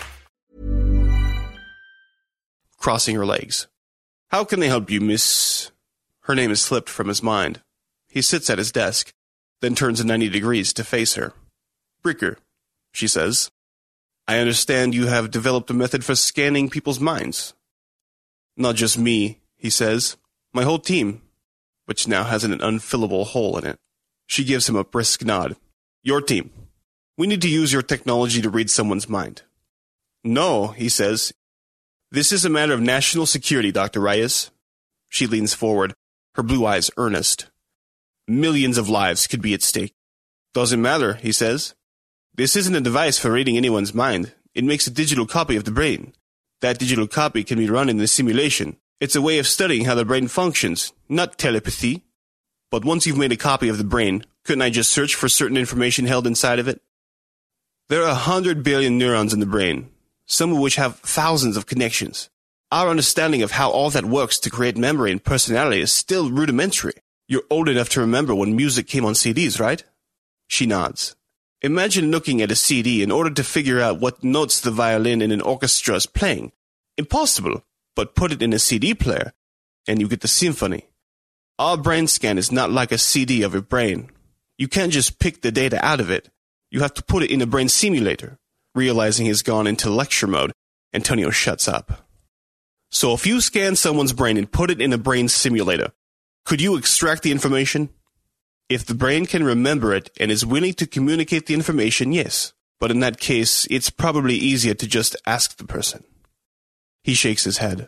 Crossing her legs. How can they help you, miss? Her name has slipped from his mind. He sits at his desk, then turns 90 degrees to face her. Bricker, she says. I understand you have developed a method for scanning people's minds. Not just me, he says. My whole team, which now has an unfillable hole in it. She gives him a brisk nod. Your team. We need to use your technology to read someone's mind. No, he says. This is a matter of national security, Dr. Reyes. She leans forward, her blue eyes earnest. Millions of lives could be at stake. Doesn't matter, he says. This isn't a device for reading anyone's mind. It makes a digital copy of the brain. That digital copy can be run in the simulation. It's a way of studying how the brain functions, not telepathy. But once you've made a copy of the brain, couldn't I just search for certain information held inside of it? There are 100 billion neurons in the brain, some of which have thousands of connections. Our understanding of how all that works to create memory and personality is still rudimentary. You're old enough to remember when music came on CDs, right? She nods. Imagine looking at a CD in order to figure out what notes the violin in an orchestra is playing. Impossible, but put it in a CD player, and you get the symphony. Our brain scan is not like a CD of your brain. You can't just pick the data out of it. You have to put it in a brain simulator. Realizing he's gone into lecture mode, Antonio shuts up. So if you scan someone's brain and put it in a brain simulator, could you extract the information? If the brain can remember it and is willing to communicate the information, yes. But in that case, it's probably easier to just ask the person. He shakes his head.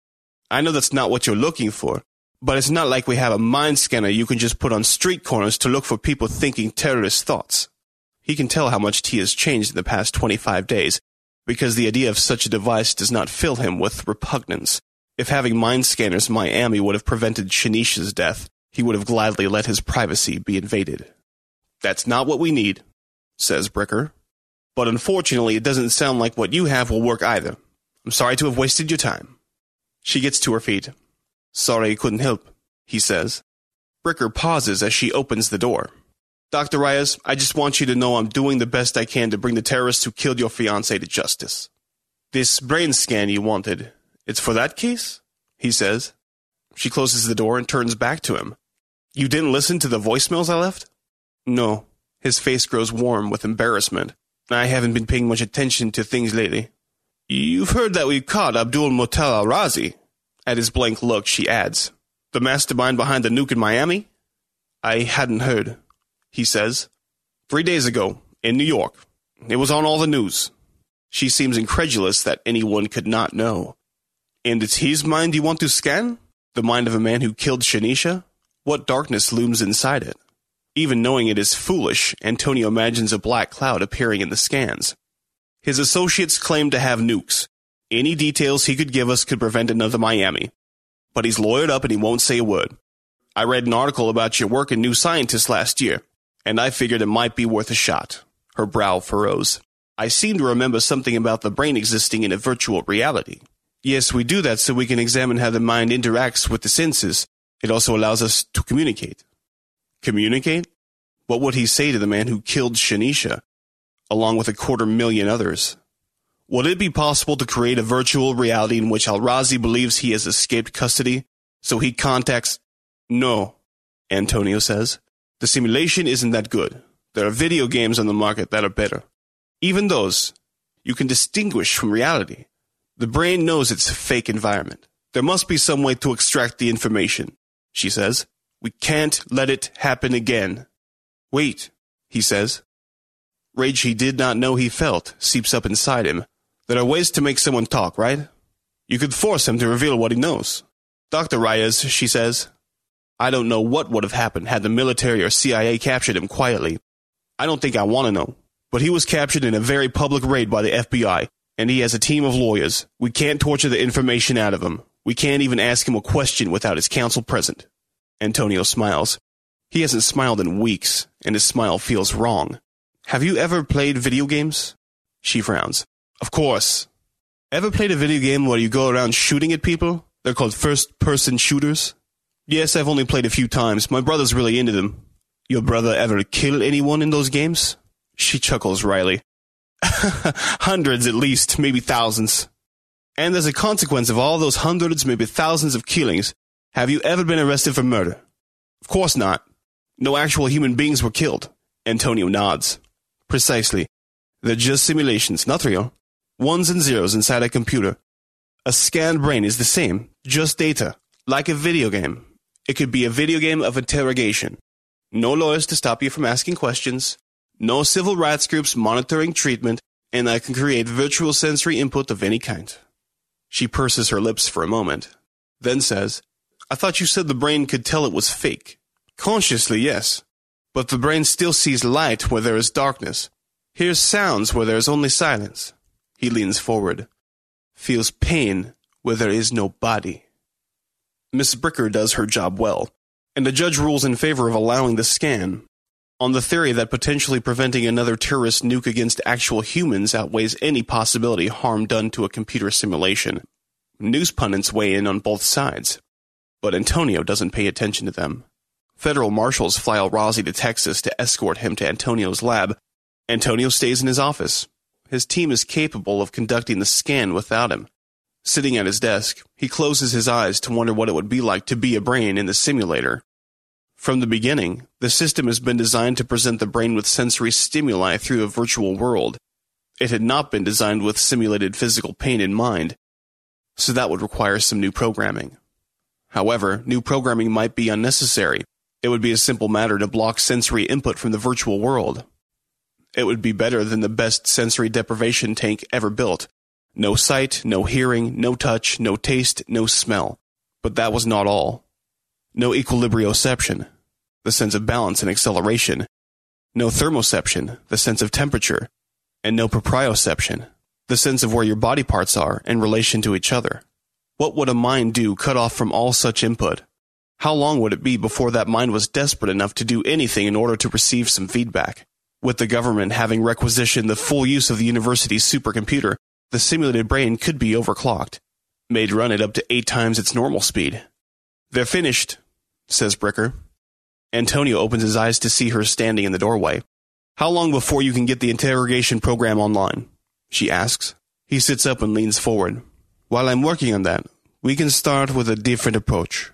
I know that's not what you're looking for, but it's not like we have a mind scanner you can just put on street corners to look for people thinking terrorist thoughts. He can tell how much T has changed in the past 25 days, because the idea of such a device does not fill him with repugnance. If having mind scanners in Miami would have prevented Shanisha's death, he would have gladly let his privacy be invaded. That's not what we need, says Bricker. But unfortunately, it doesn't sound like what you have will work either. I'm sorry to have wasted your time. She gets to her feet. Sorry I couldn't help, he says. Bricker pauses as she opens the door. Dr. Reyes, I just want you to know I'm doing the best I can to bring the terrorists who killed your fiancé to justice. This brain scan you wanted, it's for that case? He says. She closes the door and turns back to him. You didn't listen to the voicemails I left? No. His face grows warm with embarrassment. I haven't been paying much attention to things lately. You've heard that we caught Abdul Motel al-Razi? At his blank look, she adds, the mastermind behind the nuke in Miami? I hadn't heard, he says. 3 days ago, in New York. It was on all the news. She seems incredulous that anyone could not know. And it's his mind you want to scan? The mind of a man who killed Shanisha? What darkness looms inside it? Even knowing it is foolish, Antonio imagines a black cloud appearing in the scans. His associates claim to have nukes. Any details he could give us could prevent another Miami. But he's lawyered up and he won't say a word. I read an article about your work in New Scientist last year, and I figured it might be worth a shot. Her brow furrows. I seem to remember something about the brain existing in a virtual reality. Yes, we do that so we can examine how the mind interacts with the senses. It also allows us to communicate. Communicate? What would he say to the man who killed Shanisha, along with 250,000 others? Would it be possible to create a virtual reality in which al-Razi believes he has escaped custody, so he contacts... No, Antonio says. The simulation isn't that good. There are video games on the market that are better. Even those, you can distinguish from reality. The brain knows it's a fake environment. There must be some way to extract the information, she says. We can't let it happen again. Wait, he says. Rage he did not know he felt seeps up inside him. There are ways to make someone talk, right? You could force him to reveal what he knows. Dr. Reyes, she says. I don't know what would have happened had the military or CIA captured him quietly. I don't think I want to know. But he was captured in a very public raid by the FBI, and he has a team of lawyers. We can't torture the information out of him. We can't even ask him a question without his counsel present. Antonio smiles. He hasn't smiled in weeks, and his smile feels wrong. Have you ever played video games? She frowns. Of course. Ever played a video game where you go around shooting at people? They're called first-person shooters. Yes, I've only played a few times. My brother's really into them. Your brother ever kill anyone in those games? She chuckles wryly. Hundreds at least, maybe thousands. And as a consequence of all those hundreds, maybe thousands of killings, have you ever been arrested for murder? Of course not. No actual human beings were killed. Antonio nods. Precisely. They're just simulations, not real. Ones and zeros inside a computer. A scanned brain is the same, just data, like a video game. It could be a video game of interrogation. No lawyers to stop you from asking questions. No civil rights groups monitoring treatment, and I can create virtual sensory input of any kind. She purses her lips for a moment, then says, I thought you said the brain could tell it was fake. Consciously, yes. But the brain still sees light where there is darkness. Hears sounds where there is only silence. He leans forward. Feels pain where there is no body. Miss Bricker does her job well, and the judge rules in favor of allowing the scan, on the theory that potentially preventing another terrorist nuke against actual humans outweighs any possibility harm done to a computer simulation. News pundits weigh in on both sides, but Antonio doesn't pay attention to them. Federal marshals fly al-Razi to Texas to escort him to Antonio's lab. Antonio stays in his office. His team is capable of conducting the scan without him. Sitting at his desk, he closes his eyes to wonder what it would be like to be a brain in the simulator. From the beginning, the system has been designed to present the brain with sensory stimuli through a virtual world. It had not been designed with simulated physical pain in mind, so that would require some new programming. However, new programming might be unnecessary. It would be a simple matter to block sensory input from the virtual world. It would be better than the best sensory deprivation tank ever built. No sight, no hearing, no touch, no taste, no smell. But that was not all. No equilibrioception, the sense of balance and acceleration. No thermoception, the sense of temperature. And no proprioception, the sense of where your body parts are in relation to each other. What would a mind do cut off from all such input? How long would it be before that mind was desperate enough to do anything in order to receive some feedback? With the government having requisitioned the full use of the university's supercomputer, the simulated brain could be overclocked, made run at up to 8 times its normal speed. "They're finished," says Bricker. Antonio opens his eyes to see her standing in the doorway. "How long before you can get the interrogation program online?" she asks. He sits up and leans forward. "While I'm working on that, we can start with a different approach."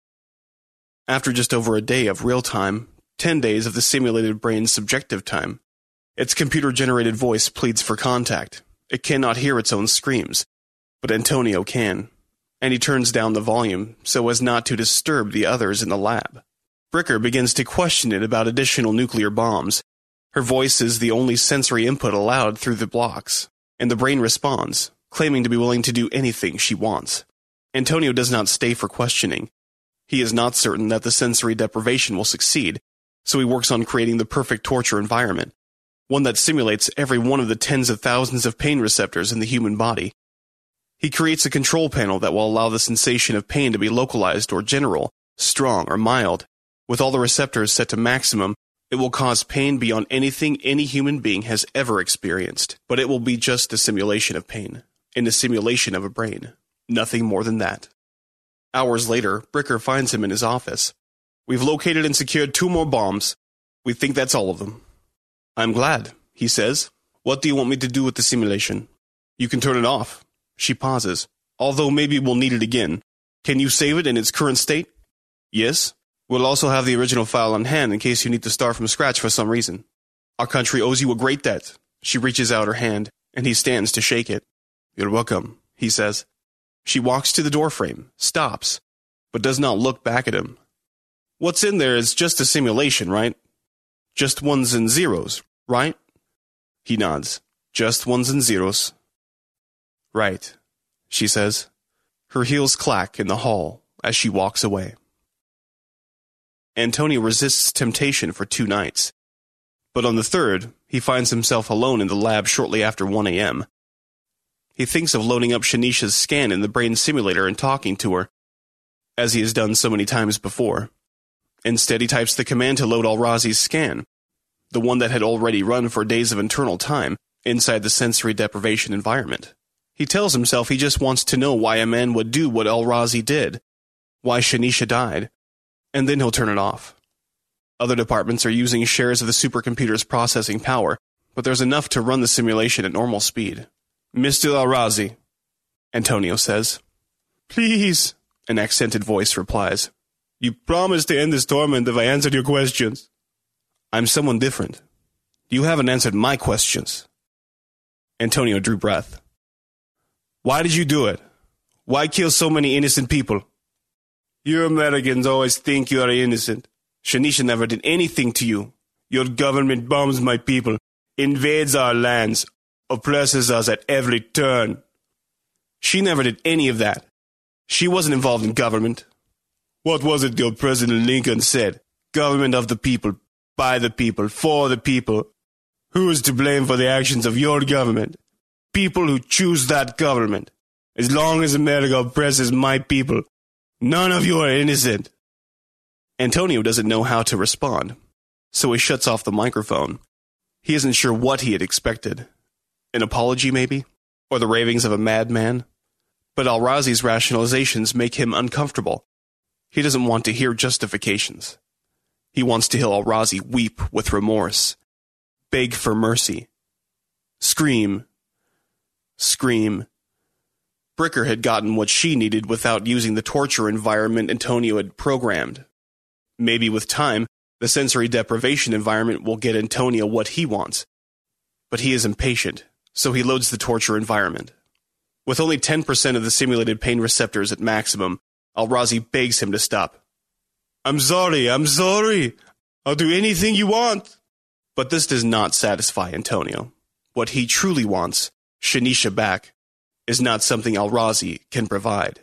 After just over a day of real time, 10 days of the simulated brain's subjective time, its computer-generated voice pleads for contact. It cannot hear its own screams, but Antonio can, and he turns down the volume so as not to disturb the others in the lab. Bricker begins to question it about additional nuclear bombs. Her voice is the only sensory input allowed through the blocks, and the brain responds, claiming to be willing to do anything she wants. Antonio does not stay for questioning. He is not certain that the sensory deprivation will succeed, so he works on creating the perfect torture environment, one that simulates every one of the tens of thousands of pain receptors in the human body. He creates a control panel that will allow the sensation of pain to be localized or general, strong or mild. With all the receptors set to maximum, it will cause pain beyond anything any human being has ever experienced, but it will be just a simulation of pain, and a simulation of a brain. Nothing more than that. Hours later, Bricker finds him in his office. "We've located and secured 2 more bombs. We think that's all of them." "I'm glad," he says. "What do you want me to do with the simulation?" "You can turn it off." She pauses. "Although maybe we'll need it again. Can you save it in its current state?" "Yes. We'll also have the original file on hand in case you need to start from scratch for some reason. Our country owes you a great debt." She reaches out her hand, and he stands to shake it. "You're welcome," he says. She walks to the doorframe, stops, but does not look back at him. "What's in there is just a simulation, right? Just ones and zeros, right?" He nods. "Just ones and zeros." "Right," she says. Her heels clack in the hall as she walks away. Antonio resists temptation for 2 nights. But on the 3rd, he finds himself alone in the lab shortly after 1 a.m. He thinks of loading up Shanisha's scan in the brain simulator and talking to her, as he has done so many times before. Instead, he types the command to load Al-Razi's scan, the one that had already run for days of internal time, inside the sensory deprivation environment. He tells himself he just wants to know why a man would do what Al-Razi did, why Shanisha died, and then he'll turn it off. Other departments are using shares of the supercomputer's processing power, but there's enough to run the simulation at normal speed. "Mr. Al-Razi," Antonio says. "Please," an accented voice replies. "You promised to end this torment if I answered your questions." "I'm someone different. You haven't answered my questions." Antonio drew breath. "Why did you do it? Why kill so many innocent people?" "You Americans always think you are innocent. Shanisha never did anything to you. Your government bombs my people, invades our lands, oppresses us at every turn." "She never did any of that. She wasn't involved in government." "What was it your President Lincoln said? Government of the people, by the people, for the people. Who is to blame for the actions of your government? People who choose that government. As long as America oppresses my people, none of you are innocent." Antonio doesn't know how to respond, so he shuts off the microphone. He isn't sure what he had expected. An apology, maybe? Or the ravings of a madman? But Al-Razi's rationalizations make him uncomfortable. He doesn't want to hear justifications. He wants to hear Al-Razi weep with remorse, beg for mercy, scream, scream. Bricker had gotten what she needed without using the torture environment Antonio had programmed. Maybe with time, the sensory deprivation environment will get Antonio what he wants. But he is impatient, so he loads the torture environment. With only 10% of the simulated pain receptors at maximum, Al-Razi begs him to stop. I'm sorry. I'll do anything you want." But this does not satisfy Antonio. What he truly wants, Shanisha back, is not something Al-Razi can provide.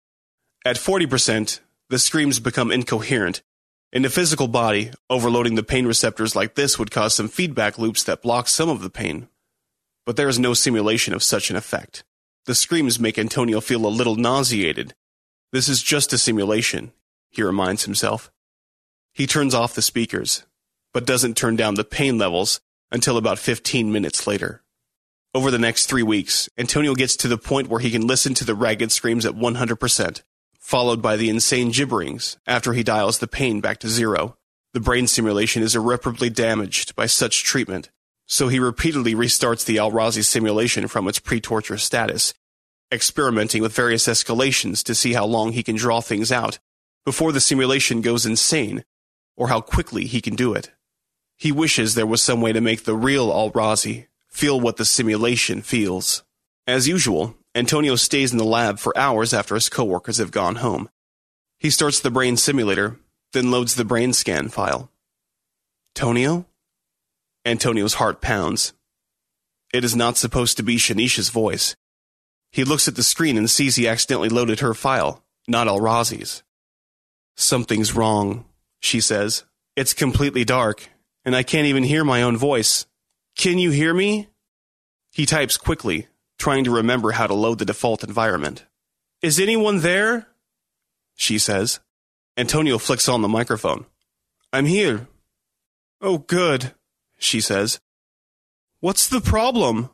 At 40%, the screams become incoherent. In the physical body, overloading the pain receptors like this would cause some feedback loops that block some of the pain. But there is no simulation of such an effect. The screams make Antonio feel a little nauseated. This is just a simulation, he reminds himself. He turns off the speakers, but doesn't turn down the pain levels until about 15 minutes later. Over the next 3 weeks, Antonio gets to the point where he can listen to the ragged screams at 100%, followed by the insane gibberings after he dials the pain back to 0. The brain simulation is irreparably damaged by such treatment, so he repeatedly restarts the Al-Razi simulation from its pre-torture status, experimenting with various escalations to see how long he can draw things out before the simulation goes insane, or how quickly he can do it. He wishes there was some way to make the real Al-Razi feel what the simulation feels. As usual, Antonio stays in the lab for hours after his coworkers have gone home. He starts the brain simulator, then loads the brain scan file. Tonio? Antonio's heart pounds. It is not supposed to be Shanisha's voice. He looks at the screen and sees he accidentally loaded her file, not Al-Razi's. Something's wrong, she says. It's completely dark, and I can't even hear my own voice. Can you hear me? He types quickly, trying to remember how to load the default environment. Is anyone there? She says. Antonio flicks on the microphone. I'm here. Oh, good, she says. What's the problem?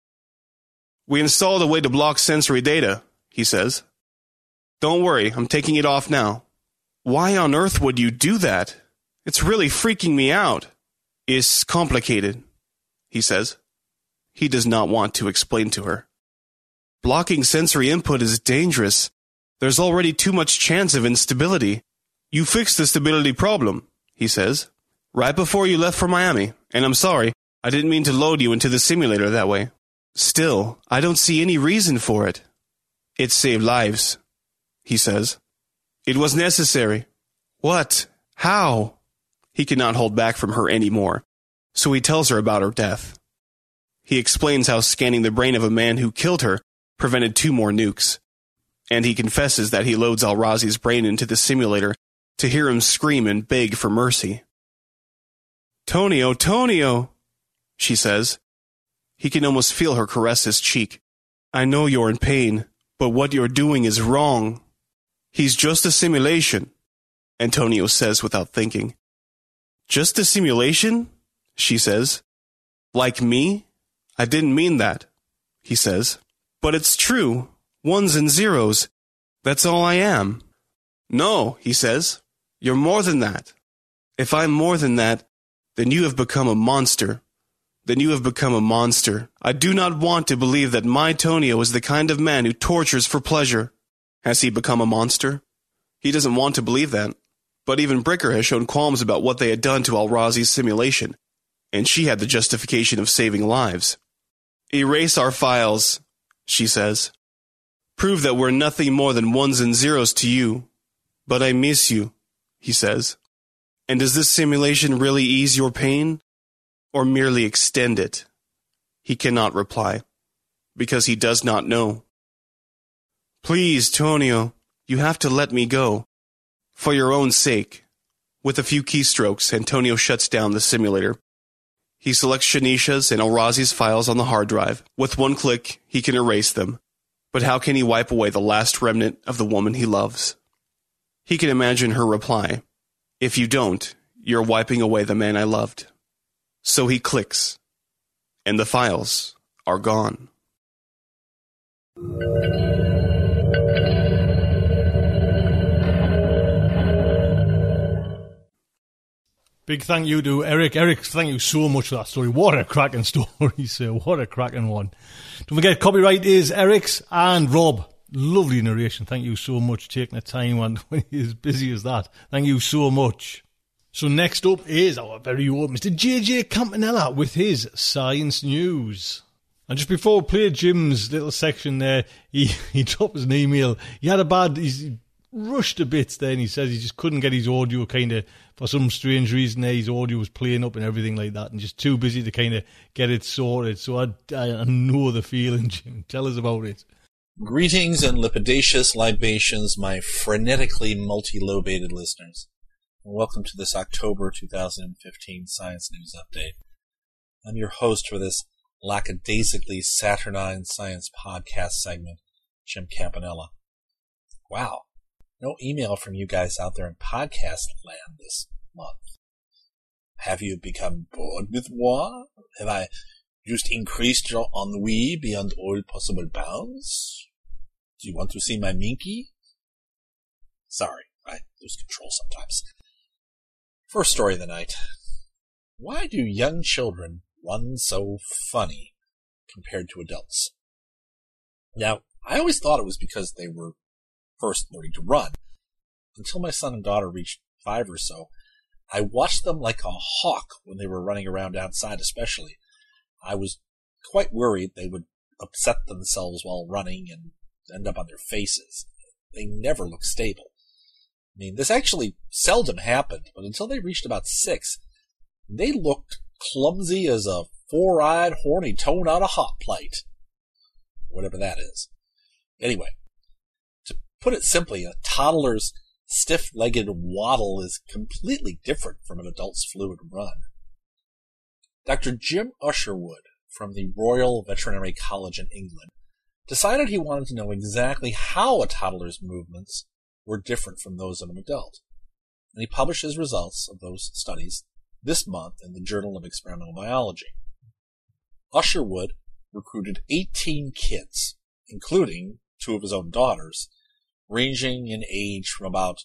We installed a way to block sensory data, he says. Don't worry, I'm taking it off now. Why on earth would you do that? It's really freaking me out. It's complicated, he says. He does not want to explain to her. Blocking sensory input is dangerous. There's already too much chance of instability. You fixed the stability problem, he says, right before you left for Miami, and I'm sorry, I didn't mean to load you into the simulator that way. Still, I don't see any reason for it. It saved lives, he says. It was necessary. What? How? He cannot hold back from her anymore, so he tells her about her death. He explains how scanning the brain of a man who killed her prevented 2 more nukes, and he confesses that he loads Al-Razi's brain into the simulator to hear him scream and beg for mercy. Tonio, Tonio, she says. He can almost feel her caress his cheek. I know you're in pain, but what you're doing is wrong. He's just a simulation, Antonio says without thinking. Just a simulation? She says. Like me? I didn't mean that, he says. But it's true. 1s and 0s. That's all I am. No, he says. You're more than that. If I'm more than that, then you have become a monster. Then you have become a monster. I do not want to believe that my Tonio is the kind of man who tortures for pleasure. Has he become a monster? He doesn't want to believe that. But even Bricker has shown qualms about what they had done to Al-Razi's simulation, and she had the justification of saving lives. Erase our files, she says. Prove that we're nothing more than 1s and 0s to you. But I miss you, he says. And does this simulation really ease your pain? Or merely extend it? He cannot reply, because he does not know. Please, Tonio, you have to let me go. For your own sake. With a few keystrokes, Antonio shuts down the simulator. He selects Shanisha's and Al-Razi's files on the hard drive. With one click, he can erase them. But how can he wipe away the last remnant of the woman he loves? He can imagine her reply. If you don't, you're wiping away the man I loved. So he clicks, and the files are gone. Big thank you to Eric. Eric, thank you so much for that story. What a cracking story, sir. What a cracking one. Don't forget, copyright is Eric's and Rob. Lovely narration. Thank you so much for taking the time when he's as busy as that. Thank you so much. So next up is our very own Mr. JJ Campanella with his Science News. And just before we play Jim's little section there, he dropped us an email. He's rushed a bit there, and he says he just couldn't get his audio for some strange reason there, his audio was playing up and everything like that, and just too busy to get it sorted. So I know the feeling, Jim. Tell us about it. Greetings and lipidacious libations, my frenetically multi-lobated listeners. Welcome to this October 2015 Science News Update. I'm your host for this lackadaisically saturnine science podcast segment, Jim Campanella. Wow, no email from you guys out there in podcast land this month. Have you become bored with moi? Have I just increased your ennui beyond all possible bounds? Do you want to see my minky? Sorry, I lose control sometimes. First story of the night. Why do young children run so funny compared to adults? Now, I always thought it was because they were first learning to run. Until my son and daughter reached 5 or so, I watched them like a hawk when they were running around outside especially. I was quite worried they would upset themselves while running and end up on their faces. They never looked stable. I mean, this actually seldom happened, but until they reached about 6, they looked clumsy as a 4-eyed horny toad on a hot plate. Whatever that is. Anyway, to put it simply, a toddler's stiff-legged waddle is completely different from an adult's fluid run. Dr. Jim Usherwood from the Royal Veterinary College in England decided he wanted to know exactly how a toddler's movements were different from those of an adult. And he published his results of those studies this month in the Journal of Experimental Biology. Usherwood recruited 18 kids, including 2 of his own daughters, ranging in age from about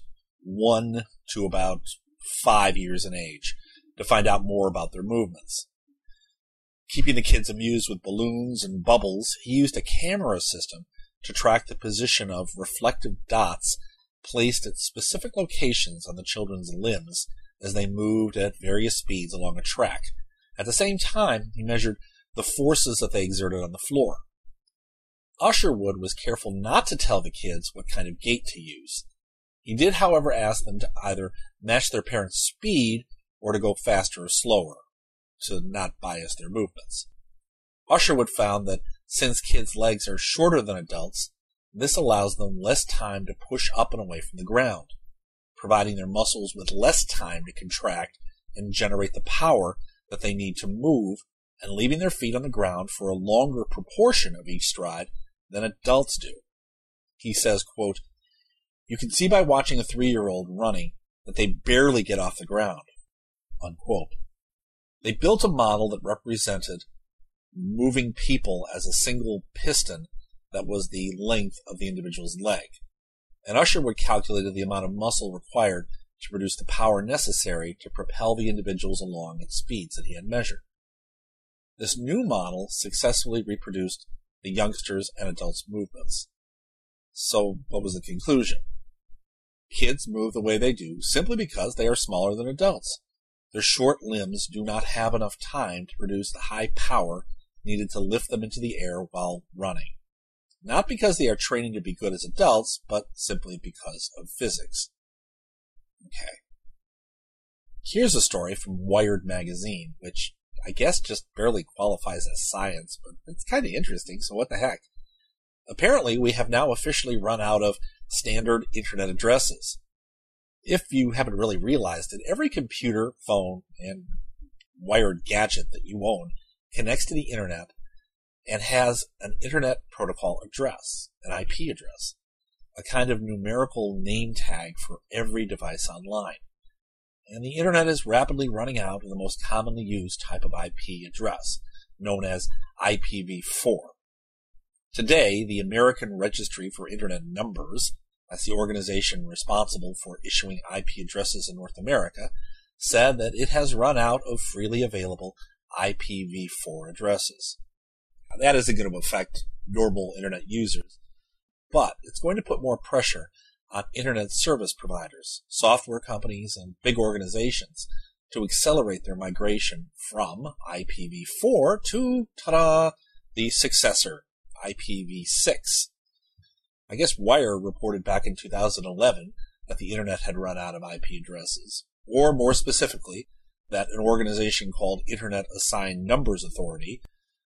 1 to about 5 years in age, to find out more about their movements. Keeping the kids amused with balloons and bubbles, he used a camera system to track the position of reflective dots placed at specific locations on the children's limbs as they moved at various speeds along a track. At the same time, he measured the forces that they exerted on the floor. Usherwood was careful not to tell the kids what kind of gait to use. He did, however, ask them to either match their parents' speed or to go faster or slower, to not bias their movements. Usherwood found that since kids' legs are shorter than adults, this allows them less time to push up and away from the ground, providing their muscles with less time to contract and generate the power that they need to move, and leaving their feet on the ground for a longer proportion of each stride than adults do. He says, quote, "You can see by watching a 3-year-old running that they barely get off the ground," unquote. They built a model that represented moving people as a single piston that was the length of the individual's leg. And Usherwood calculated the amount of muscle required to produce the power necessary to propel the individuals along at speeds that he had measured. This new model successfully reproduced the youngsters' and adults' movements. So, what was the conclusion? Kids move the way they do simply because they are smaller than adults. Their short limbs do not have enough time to produce the high power needed to lift them into the air while running. Not because they are training to be good as adults, but simply because of physics. Okay. Here's a story from Wired magazine, which I guess just barely qualifies as science, but it's kind of interesting, so what the heck. Apparently, we have now officially run out of standard internet addresses. If you haven't really realized it, every computer, phone, and wired gadget that you own connects to the internet and has an Internet Protocol address, an IP address, a kind of numerical name tag for every device online. And the Internet is rapidly running out of the most commonly used type of IP address, known as IPv4. Today, the American Registry for Internet Numbers, that's the organization responsible for issuing IP addresses in North America, said that it has run out of freely available IPv4 addresses. Now, that isn't going to affect normal Internet users, but it's going to put more pressure on Internet service providers, software companies, and big organizations to accelerate their migration from IPv4 to, the successor, IPv6. I guess Wired reported back in 2011 that the Internet had run out of IP addresses, or more specifically, that an organization called Internet Assigned Numbers Authority,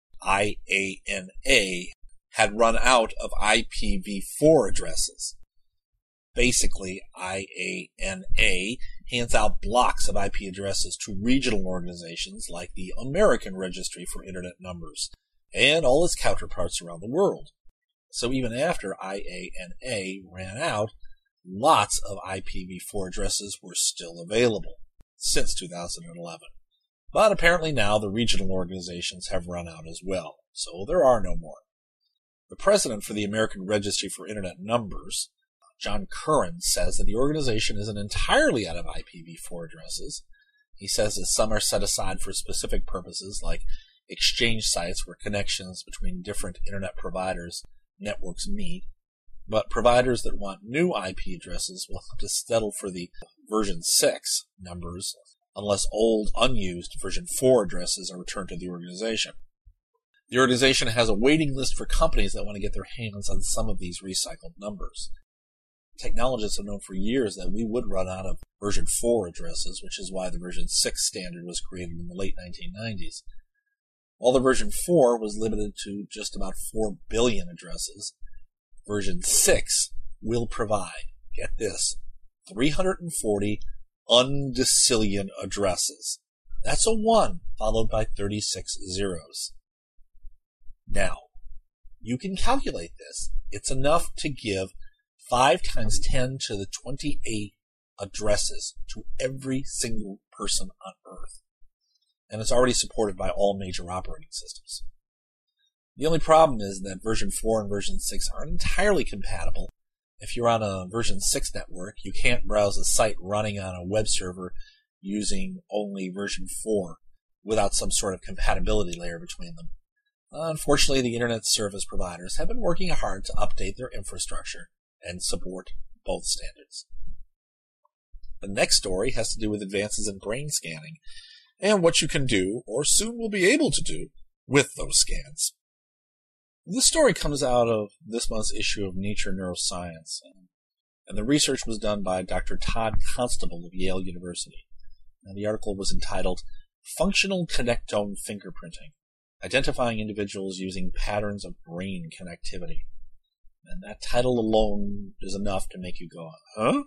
IANA, had run out of IPv4 addresses. Basically, IANA hands out blocks of IP addresses to regional organizations like the American Registry for Internet Numbers and all its counterparts around the world. So even after IANA ran out, lots of IPv4 addresses were still available since 2011. But apparently now the regional organizations have run out as well, so there are no more. The president for the American Registry for Internet Numbers, John Curran, says that the organization isn't entirely out of IPv4 addresses. He says that some are set aside for specific purposes like exchange sites where connections between different internet providers networks meet, but providers that want new IP addresses will have to settle for the version 6 numbers unless old, unused version 4 addresses are returned to the organization. The organization has a waiting list for companies that want to get their hands on some of these recycled numbers. Technologists have known for years that we would run out of version 4 addresses, which is why the version 6 standard was created in the late 1990s. While the version 4 was limited to just about 4 billion addresses, version 6 will provide, get this, 340 undecillion addresses. That's a 1 followed by 36 zeros. Now, you can calculate this. It's enough to give 5 times 10 to the 28 addresses to every single person on Earth. And it's already supported by all major operating systems. The only problem is that version 4 and version 6 aren't entirely compatible. If you're on a version 6 network, you can't browse a site running on a web server using only version 4 without some sort of compatibility layer between them. Unfortunately, the internet service providers have been working hard to update their infrastructure and support both standards. The next story has to do with advances in brain scanning and what you can do, or soon will be able to do, with those scans. This story comes out of this month's issue of Nature Neuroscience, and the research was done by Dr. Todd Constable of Yale University. And the article was entitled Functional Connectome Fingerprinting, Identifying Individuals Using Patterns of Brain Connectivity. And that title alone is enough to make you go, huh?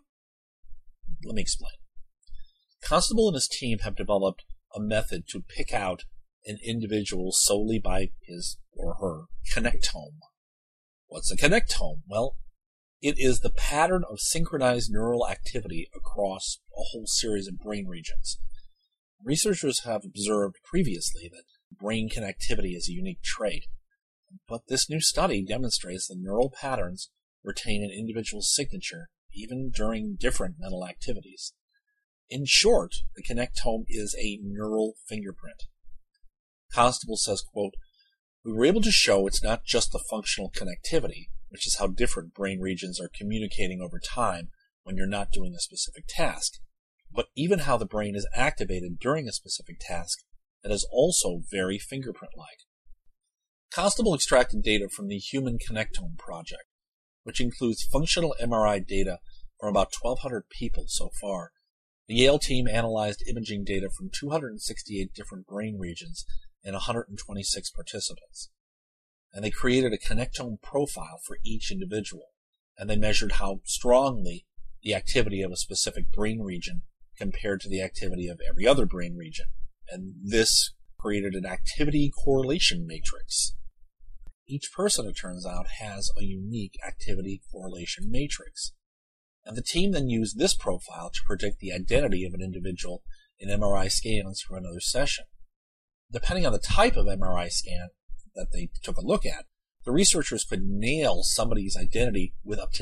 Let me explain. Constable and his team have developed a method to pick out an individual solely by his or her connectome. What's a connectome? Well, it is the pattern of synchronized neural activity across a whole series of brain regions. Researchers have observed previously that brain connectivity is a unique trait, but this new study demonstrates that neural patterns retain an individual's signature even during different mental activities. In short, the connectome is a neural fingerprint. Constable says, quote, "We were able to show it's not just the functional connectivity, which is how different brain regions are communicating over time when you're not doing a specific task, but even how the brain is activated during a specific task that is also very fingerprint-like." Constable extracted data from the Human Connectome Project, which includes functional MRI data from about 1,200 people so far. The Yale team analyzed imaging data from 268 different brain regions and 126 participants. And they created a connectome profile for each individual, and they measured how strongly the activity of a specific brain region compared to the activity of every other brain region. And this created an activity correlation matrix. Each person, it turns out, has a unique activity correlation matrix. And the team then used this profile to predict the identity of an individual in MRI scans for another session. Depending on the type of MRI scan that they took a look at, the researchers could nail somebody's identity with up to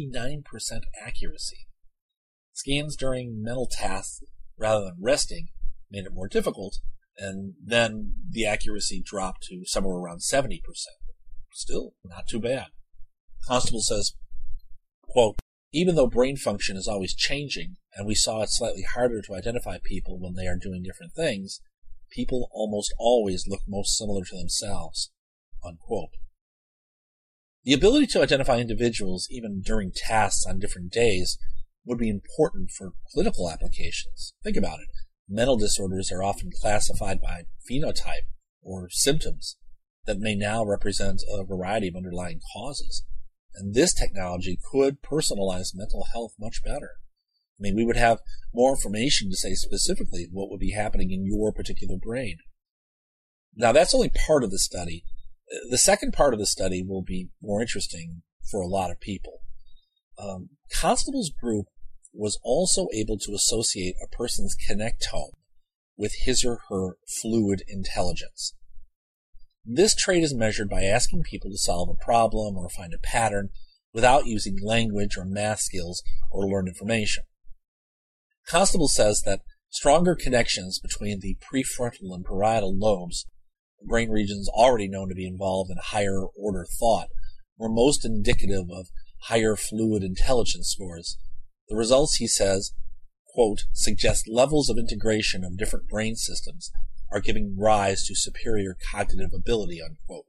99% accuracy. Scans during mental tasks rather than resting made it more difficult, and then the accuracy dropped to somewhere around 70%. Still, not too bad. Constable says, quote, "Even though brain function is always changing, and we saw it slightly harder to identify people when they are doing different things, people almost always look most similar to themselves." Unquote. The ability to identify individuals even during tasks on different days would be important for clinical applications. Think about it. Mental disorders are often classified by phenotype or symptoms that may now represent a variety of underlying causes. And this technology could personalize mental health much better. I mean, we would have more information to say specifically what would be happening in your particular brain. Now, that's only part of the study. The second part of the study will be more interesting for a lot of people. Constable's group was also able to associate a person's connectome with his or her fluid intelligence. This trait is measured by asking people to solve a problem or find a pattern without using language or math skills or learned information. Constable says that stronger connections between the prefrontal and parietal lobes, brain regions already known to be involved in higher order thought, were most indicative of higher fluid intelligence scores. The results, he says, quote, suggest levels of integration of different brain systems are giving rise to superior cognitive ability, unquote.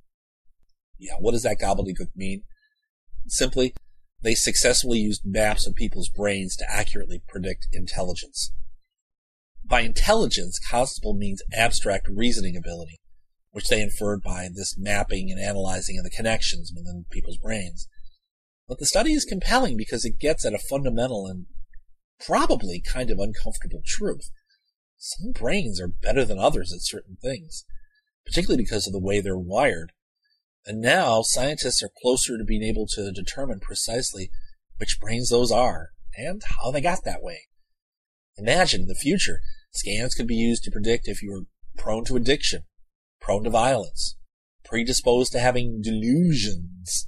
Yeah, what does that gobbledygook mean? Simply, they successfully used maps of people's brains to accurately predict intelligence. By intelligence, Constable means abstract reasoning ability, which they inferred by this mapping and analyzing of the connections within people's brains. But the study is compelling because it gets at a fundamental and probably kind of uncomfortable truth. Some brains are better than others at certain things, particularly because of the way they're wired. And now scientists are closer to being able to determine precisely which brains those are and how they got that way. Imagine in the future, scans could be used to predict if you were prone to addiction, prone to violence, predisposed to having delusions.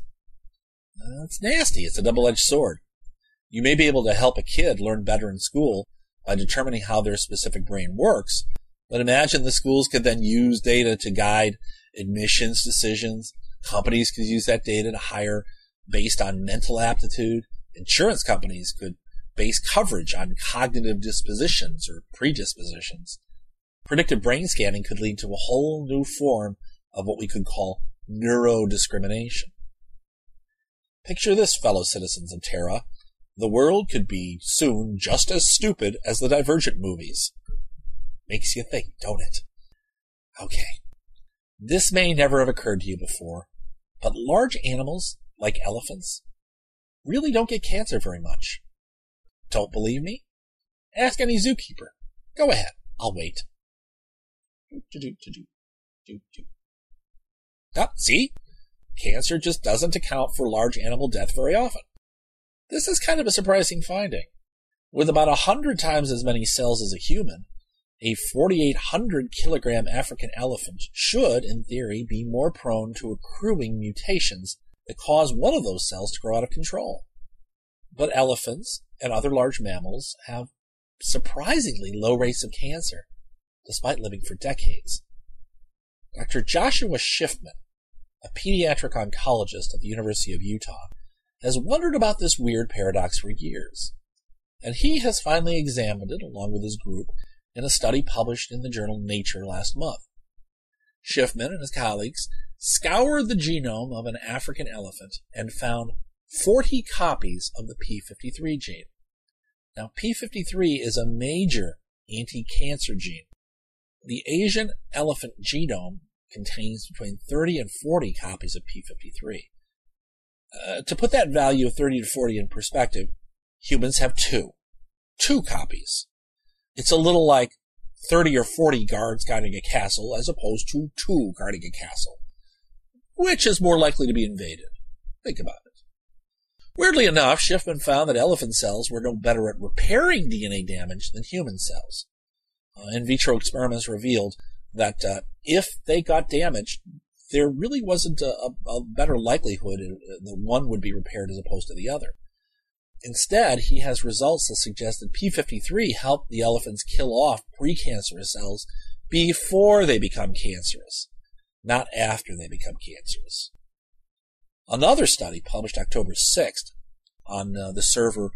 It's nasty. It's a double-edged sword. You may be able to help a kid learn better in school by determining how their specific brain works, but imagine the schools could then use data to guide admissions decisions. Companies could use that data to hire based on mental aptitude. Insurance companies could base coverage on cognitive dispositions or predispositions. Predictive brain scanning could lead to a whole new form of what we could call neurodiscrimination. Picture this, fellow citizens of Terra. The world could be soon just as stupid as the Divergent movies. Makes you think, don't it? Okay. This may never have occurred to you before, but large animals, like elephants, really don't get cancer very much. Don't believe me? Ask any zookeeper. Go ahead. I'll wait. See? Cancer just doesn't account for large animal death very often. This is kind of a surprising finding. With about 100 times as many cells as a human, a 4,800 kilogram African elephant should, in theory, be more prone to accruing mutations that cause one of those cells to grow out of control. But elephants and other large mammals have surprisingly low rates of cancer, despite living for decades. Dr. Joshua Schiffman, a pediatric oncologist at the University of Utah, has wondered about this weird paradox for years, and he has finally examined it along with his group in a study published in the journal Nature last month. Schiffman and his colleagues scoured the genome of an African elephant and found 40 copies of the P53 gene. Now, P53 is a major anti-cancer gene. The Asian elephant genome contains between 30 and 40 copies of P53. To put that value of 30 to 40 in perspective, humans have two copies. It's a little like 30 or 40 guards guarding a castle as opposed to 2 guarding a castle. Which is more likely to be invaded? Think about it. Weirdly enough, Schiffman found that elephant cells were no better at repairing DNA damage than human cells. In vitro experiments revealed that if they got damaged, there really wasn't a better likelihood that one would be repaired as opposed to the other. Instead, he has results that suggest that P53 helped the elephants kill off precancerous cells before they become cancerous, not after they become cancerous. Another study published October 6th on the server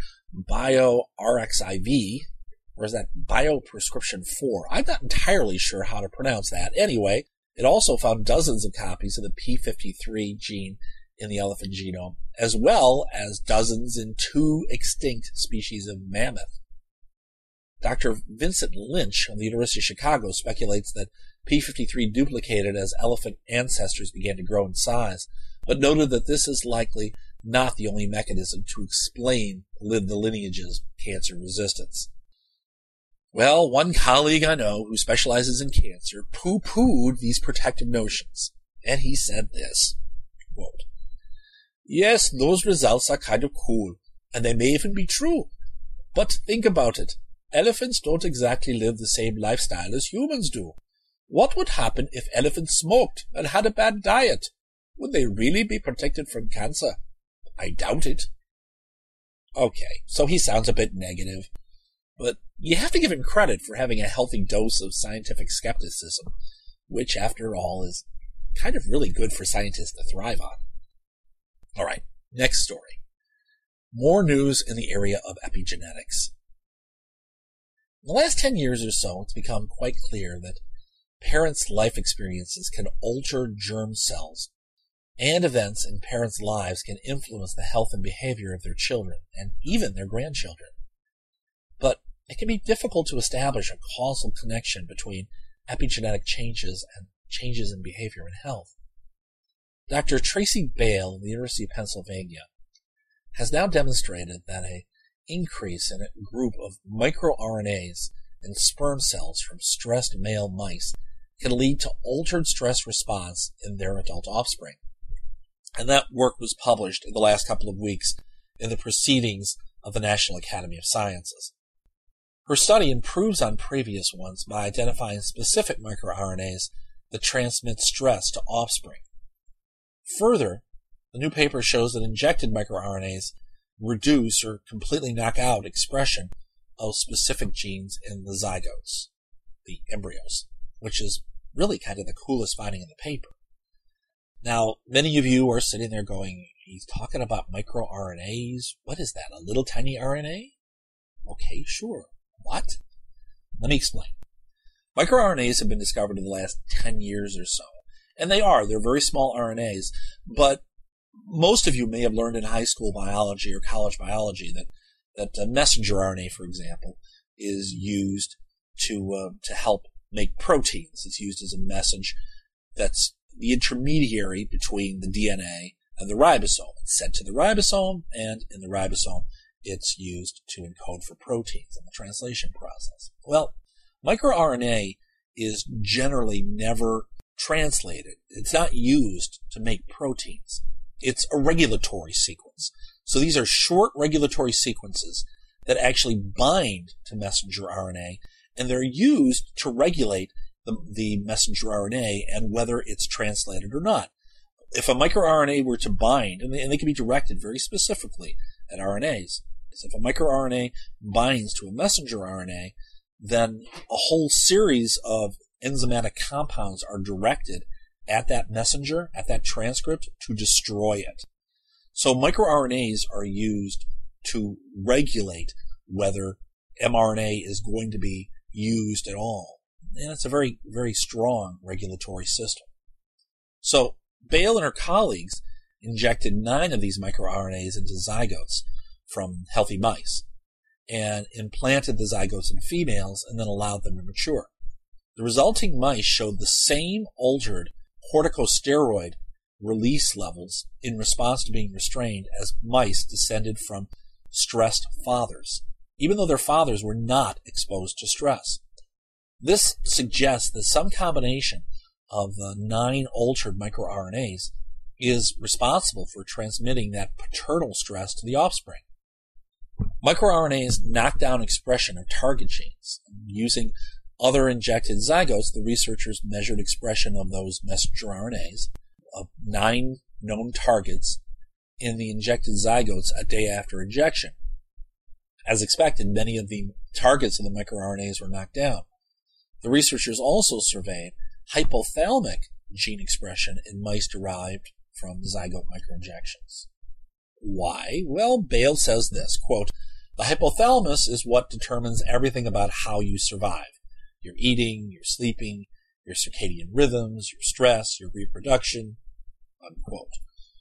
BioRxiv, or is that BioPrescription 4? I'm not entirely sure how to pronounce that. Anyway, it also found dozens of copies of the P53 gene in the elephant genome, as well as dozens in 2 extinct species of mammoth. Dr. Vincent Lynch of the University of Chicago speculates that P53 duplicated as elephant ancestors began to grow in size, but noted that this is likely not the only mechanism to explain the lineage's cancer resistance. Well, one colleague I know who specializes in cancer poo-pooed these protective notions, and he said this, quote, "Yes, those results are kind of cool, and they may even be true. But think about it. Elephants don't exactly live the same lifestyle as humans do. What would happen if elephants smoked and had a bad diet? Would they really be protected from cancer? I doubt it." Okay, so he sounds a bit negative, but you have to give him credit for having a healthy dose of scientific skepticism, which, after all, is kind of really good for scientists to thrive on. All right, next story. More news in the area of epigenetics. In the last 10 years or so, it's become quite clear that parents' life experiences can alter germ cells, and events in parents' lives can influence the health and behavior of their children, and even their grandchildren. But it can be difficult to establish a causal connection between epigenetic changes and changes in behavior and health. Dr. Tracy Bale of the University of Pennsylvania has now demonstrated that an increase in a group of microRNAs in sperm cells from stressed male mice can lead to altered stress response in their adult offspring. And that work was published in the last couple of weeks in the Proceedings of the National Academy of Sciences. Her study improves on previous ones by identifying specific microRNAs that transmit stress to offspring. Further, the new paper shows that injected microRNAs reduce or completely knock out expression of specific genes in the zygotes, the embryos, which is really kind of the coolest finding in the paper. Now, many of you are sitting there going, he's talking about microRNAs? What is that, a little tiny RNA? Okay, sure. What? Let me explain. MicroRNAs have been discovered in the last 10 years or so. And they're very small RNAs, but most of you may have learned in high school biology or college biology that messenger RNA, for example, is used to help make proteins. It's used as a message that's the intermediary between the DNA and the ribosome. It's sent to the ribosome, and in the ribosome, it's used to encode for proteins in the translation process. Well, microRNA is generally never translated. It's not used to make proteins. It's a regulatory sequence. So these are short regulatory sequences that actually bind to messenger RNA, and they're used to regulate the messenger RNA and whether it's translated or not. If a microRNA were to bind, and they can be directed very specifically at RNAs, so if a microRNA binds to a messenger RNA, then a whole series of enzymatic compounds are directed at that messenger, at that transcript, to destroy it. So microRNAs are used to regulate whether mRNA is going to be used at all. And it's a very, very strong regulatory system. So Bale and her colleagues injected 9 of these microRNAs into zygotes from healthy mice and implanted the zygotes in females and then allowed them to mature. The resulting mice showed the same altered corticosteroid release levels in response to being restrained as mice descended from stressed fathers, even though their fathers were not exposed to stress. This suggests that some combination of the 9 altered microRNAs is responsible for transmitting that paternal stress to the offspring. MicroRNAs knock down expression of target genes. Using other injected zygotes, the researchers measured expression of those messenger RNAs of 9 known targets in the injected zygotes a day after injection. As expected, many of the targets of the microRNAs were knocked down. The researchers also surveyed hypothalamic gene expression in mice derived from zygote microinjections. Why? Well, Bale says this, quote, "The hypothalamus is what determines everything about how you survive. Your eating, your sleeping, your circadian rhythms, your stress, your reproduction," unquote.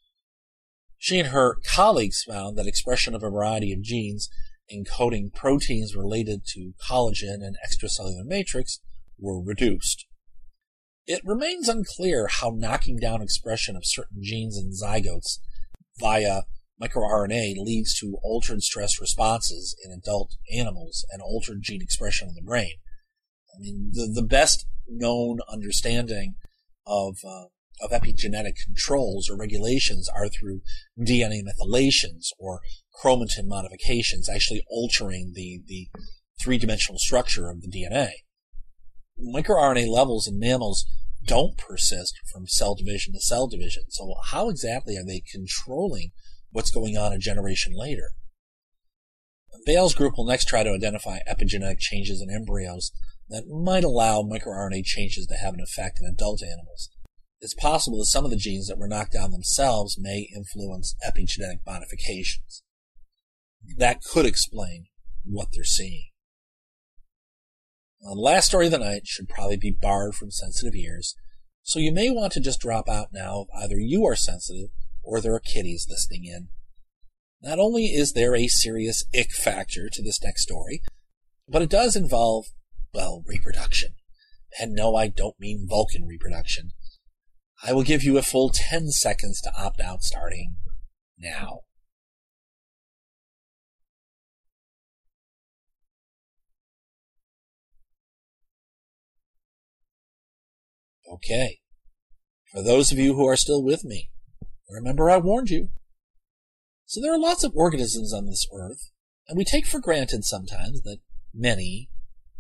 She and her colleagues found that expression of a variety of genes encoding proteins related to collagen and extracellular matrix were reduced. It remains unclear how knocking down expression of certain genes in zygotes via microRNA leads to altered stress responses in adult animals and altered gene expression in the brain. I mean, the best known understanding of epigenetic controls or regulations are through DNA methylations or chromatin modifications, actually altering the three-dimensional structure of the DNA. MicroRNA levels in mammals don't persist from cell division to cell division. So how exactly are they controlling what's going on a generation later? Bale's group will next try to identify epigenetic changes in embryos that might allow microRNA changes to have an effect in adult animals. It's possible that some of the genes that were knocked down themselves may influence epigenetic modifications. That could explain what they're seeing. The last story of the night should probably be barred from sensitive ears, so you may want to just drop out now if either you are sensitive or there are kiddies listening in. Not only is there a serious ick factor to this next story, but it does involve, well, reproduction. And no, I don't mean Vulcan reproduction. I will give you a full 10 seconds to opt out starting now. Okay. For those of you who are still with me, remember I warned you. So there are lots of organisms on this earth, and we take for granted sometimes that many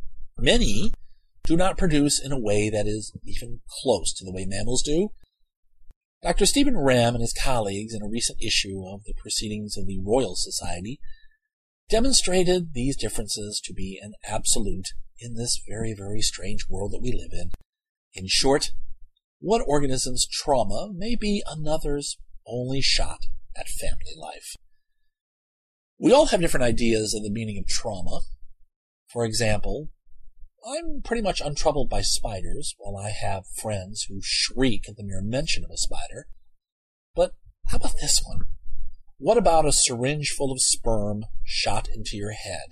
do not produce in a way that is even close to the way mammals do. Dr. Stephen Ram and his colleagues in a recent issue of the Proceedings of the Royal Society demonstrated these differences to be an absolute in this very, very strange world that we live in. In short, one organism's trauma may be another's only shot at family life. We all have different ideas of the meaning of trauma. For example, I'm pretty much untroubled by spiders, while I have friends who shriek at the mere mention of a spider. But how about this one? What about a syringe full of sperm shot into your head?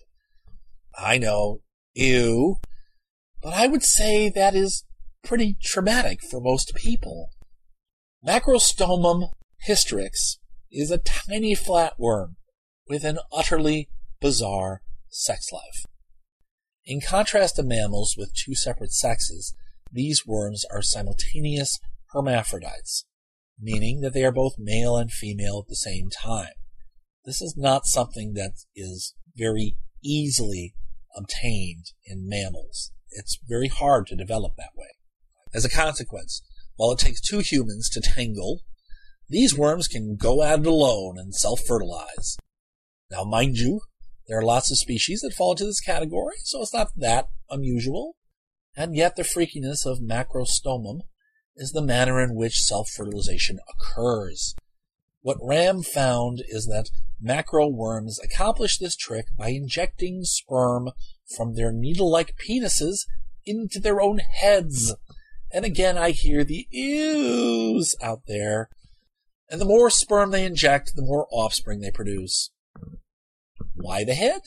I know, ew, but I would say that is pretty traumatic for most people. Macrostomum hystrix is a tiny flatworm with an utterly bizarre sex life. In contrast to mammals with two separate sexes, these worms are simultaneous hermaphrodites, meaning that they are both male and female at the same time. This is not something that is very easily obtained in mammals. It's very hard to develop that way. As a consequence, while it takes two humans to tangle, these worms can go at it alone and self-fertilize. Now, mind you, there are lots of species that fall into this category, so it's not that unusual. And yet the freakiness of macrostomum is the manner in which self-fertilization occurs. What Ram found is that macro worms accomplish this trick by injecting sperm from their needle-like penises into their own heads. And again, I hear the ews out there. And the more sperm they inject, the more offspring they produce. Why the head?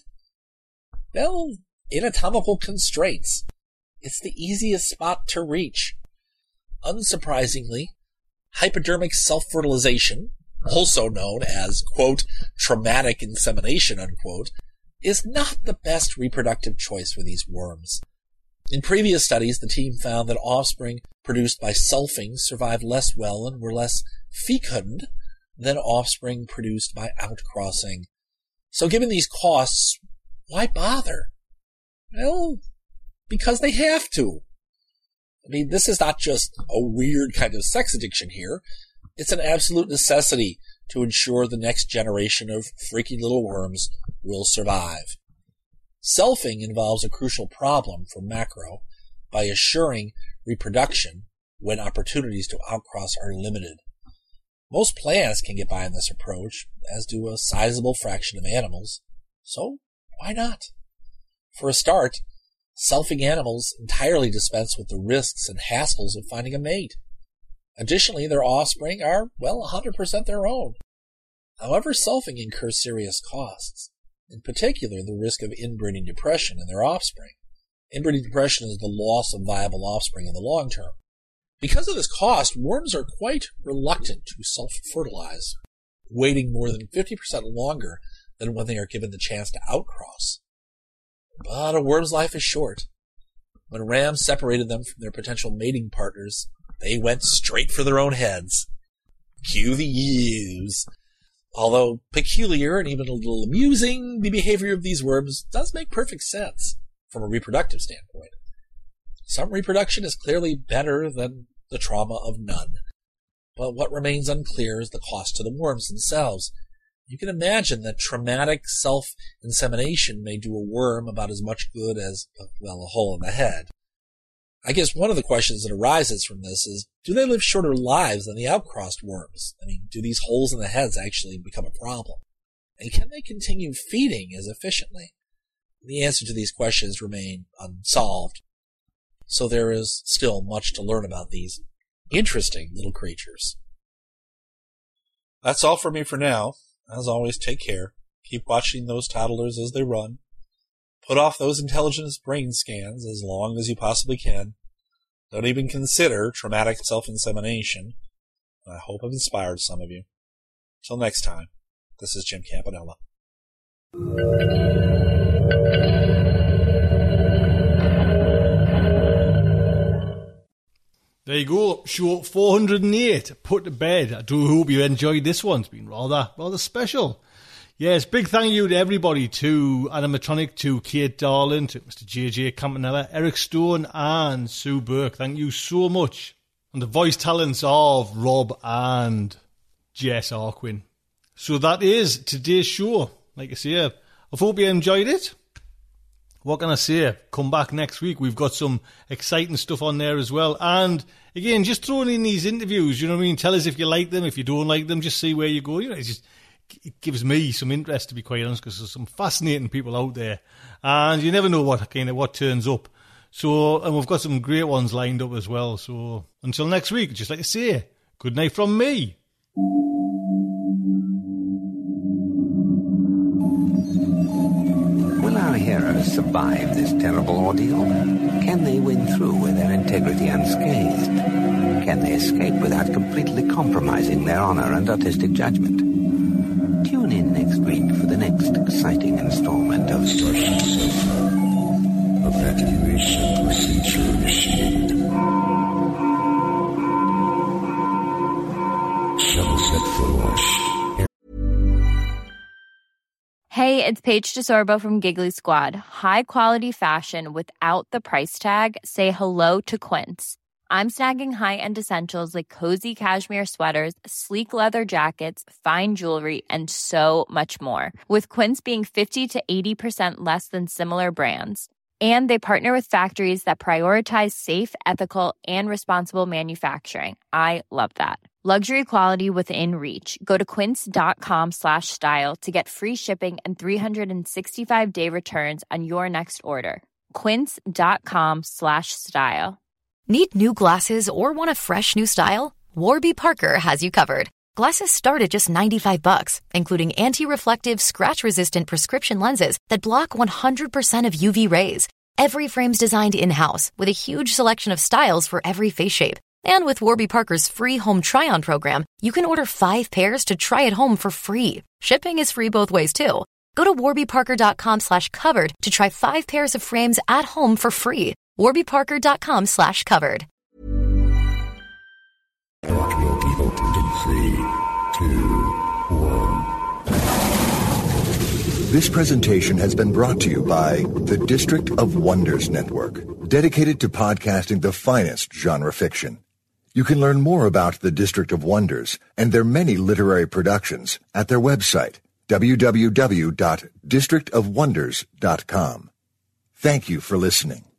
Well, anatomical constraints. It's the easiest spot to reach. Unsurprisingly, hypodermic self-fertilization, also known as, quote, traumatic insemination, unquote, is not the best reproductive choice for these worms. In previous studies, the team found that offspring produced by selfing survived less well and were less fecund than offspring produced by outcrossing. So given these costs, why bother? Well, because they have to. I mean, this is not just a weird kind of sex addiction here. It's an absolute necessity to ensure the next generation of freaky little worms will survive. Selfing involves a crucial problem for macro by assuring reproduction when opportunities to outcross are limited. Most plants can get by on this approach, as do a sizable fraction of animals. So, why not? For a start, selfing animals entirely dispense with the risks and hassles of finding a mate. Additionally, their offspring are, well, 100% their own. However, selfing incurs serious costs, in particular the risk of inbreeding depression in their offspring. Inbreeding depression is the loss of viable offspring in the long term. Because of this cost, worms are quite reluctant to self-fertilize. waiting more than 50% longer than when they are given the chance to outcross. But a worm's life is short. When Ram separated them from their potential mating partners, they went straight for their own heads. Cue the ewes. Although peculiar and even a little amusing, the behavior of these worms does make perfect sense from a reproductive standpoint. Some reproduction is clearly better than the trauma of none. But what remains unclear is the cost to the worms themselves. You can imagine that traumatic self-insemination may do a worm about as much good as, well, a hole in the head. I guess one of the questions that arises from this is, do they live shorter lives than the outcrossed worms? I mean, do these holes in the heads actually become a problem? And can they continue feeding as efficiently? The answer to these questions remain unsolved. So there is still much to learn about these interesting little creatures. That's all for me for now. As always, take care. Keep watching those toddlers as they run. Put off those intelligence brain scans as long as you possibly can. Don't even consider traumatic self-insemination. I hope I've inspired some of you. Till next time, this is Jim Campanella. There you go, show 408, put to bed. I do hope you enjoyed this one. It's been rather special. Yes, big thank you to everybody, to Animatronic, to Kate Darling, to Mr. JJ Campanella, Eric Stone and Sue Burke. Thank you so much. And the voice talents of Rob and Jess Arquin. So that is today's show. Like I say, I hope you enjoyed it. What can I say? Come back next week. We've got some exciting stuff on there as well. And again, just throwing in these interviews, you know what I mean? Tell us if you like them, if you don't like them, just see where you go. You know, it gives me some interest, to be quite honest, because there's some fascinating people out there. And you never know what turns up. So, and we've got some great ones lined up as well. So until next week, just like I say, good night from me. Will our heroes survive this terrible ordeal? Can they win through with their integrity unscathed? Can they escape without completely compromising their honor and artistic judgment? Tune in next week for the next exciting installment of Starship Sofa. Evacuation procedure initiated. Shuttle set for launch. Hey, it's Paige DeSorbo from Giggly Squad. High quality fashion without the price tag. Say hello to Quince. I'm snagging high-end essentials like cozy cashmere sweaters, sleek leather jackets, fine jewelry, and so much more. With Quince being 50 to 80% less than similar brands. And they partner with factories that prioritize safe, ethical, and responsible manufacturing. I love that. Luxury quality within reach. Go to quince.com/style to get free shipping and 365-day returns on your next order. Quince.com/style. Need new glasses or want a fresh new style? Warby Parker has you covered. Glasses start at just $95, including anti-reflective, scratch-resistant prescription lenses that block 100% of UV rays. Every frame's designed in-house with a huge selection of styles for every face shape. And with Warby Parker's free home try-on program, you can order 5 pairs to try at home for free. Shipping is free both ways, too. Go to warbyparker.com/covered to try 5 pairs of frames at home for free. warbyparker.com/covered. Dock will be opened in 3, 2, 1. This presentation has been brought to you by the District of Wonders Network, dedicated to podcasting the finest genre fiction. You can learn more about the District of Wonders and their many literary productions at their website, www.districtofwonders.com. Thank you for listening.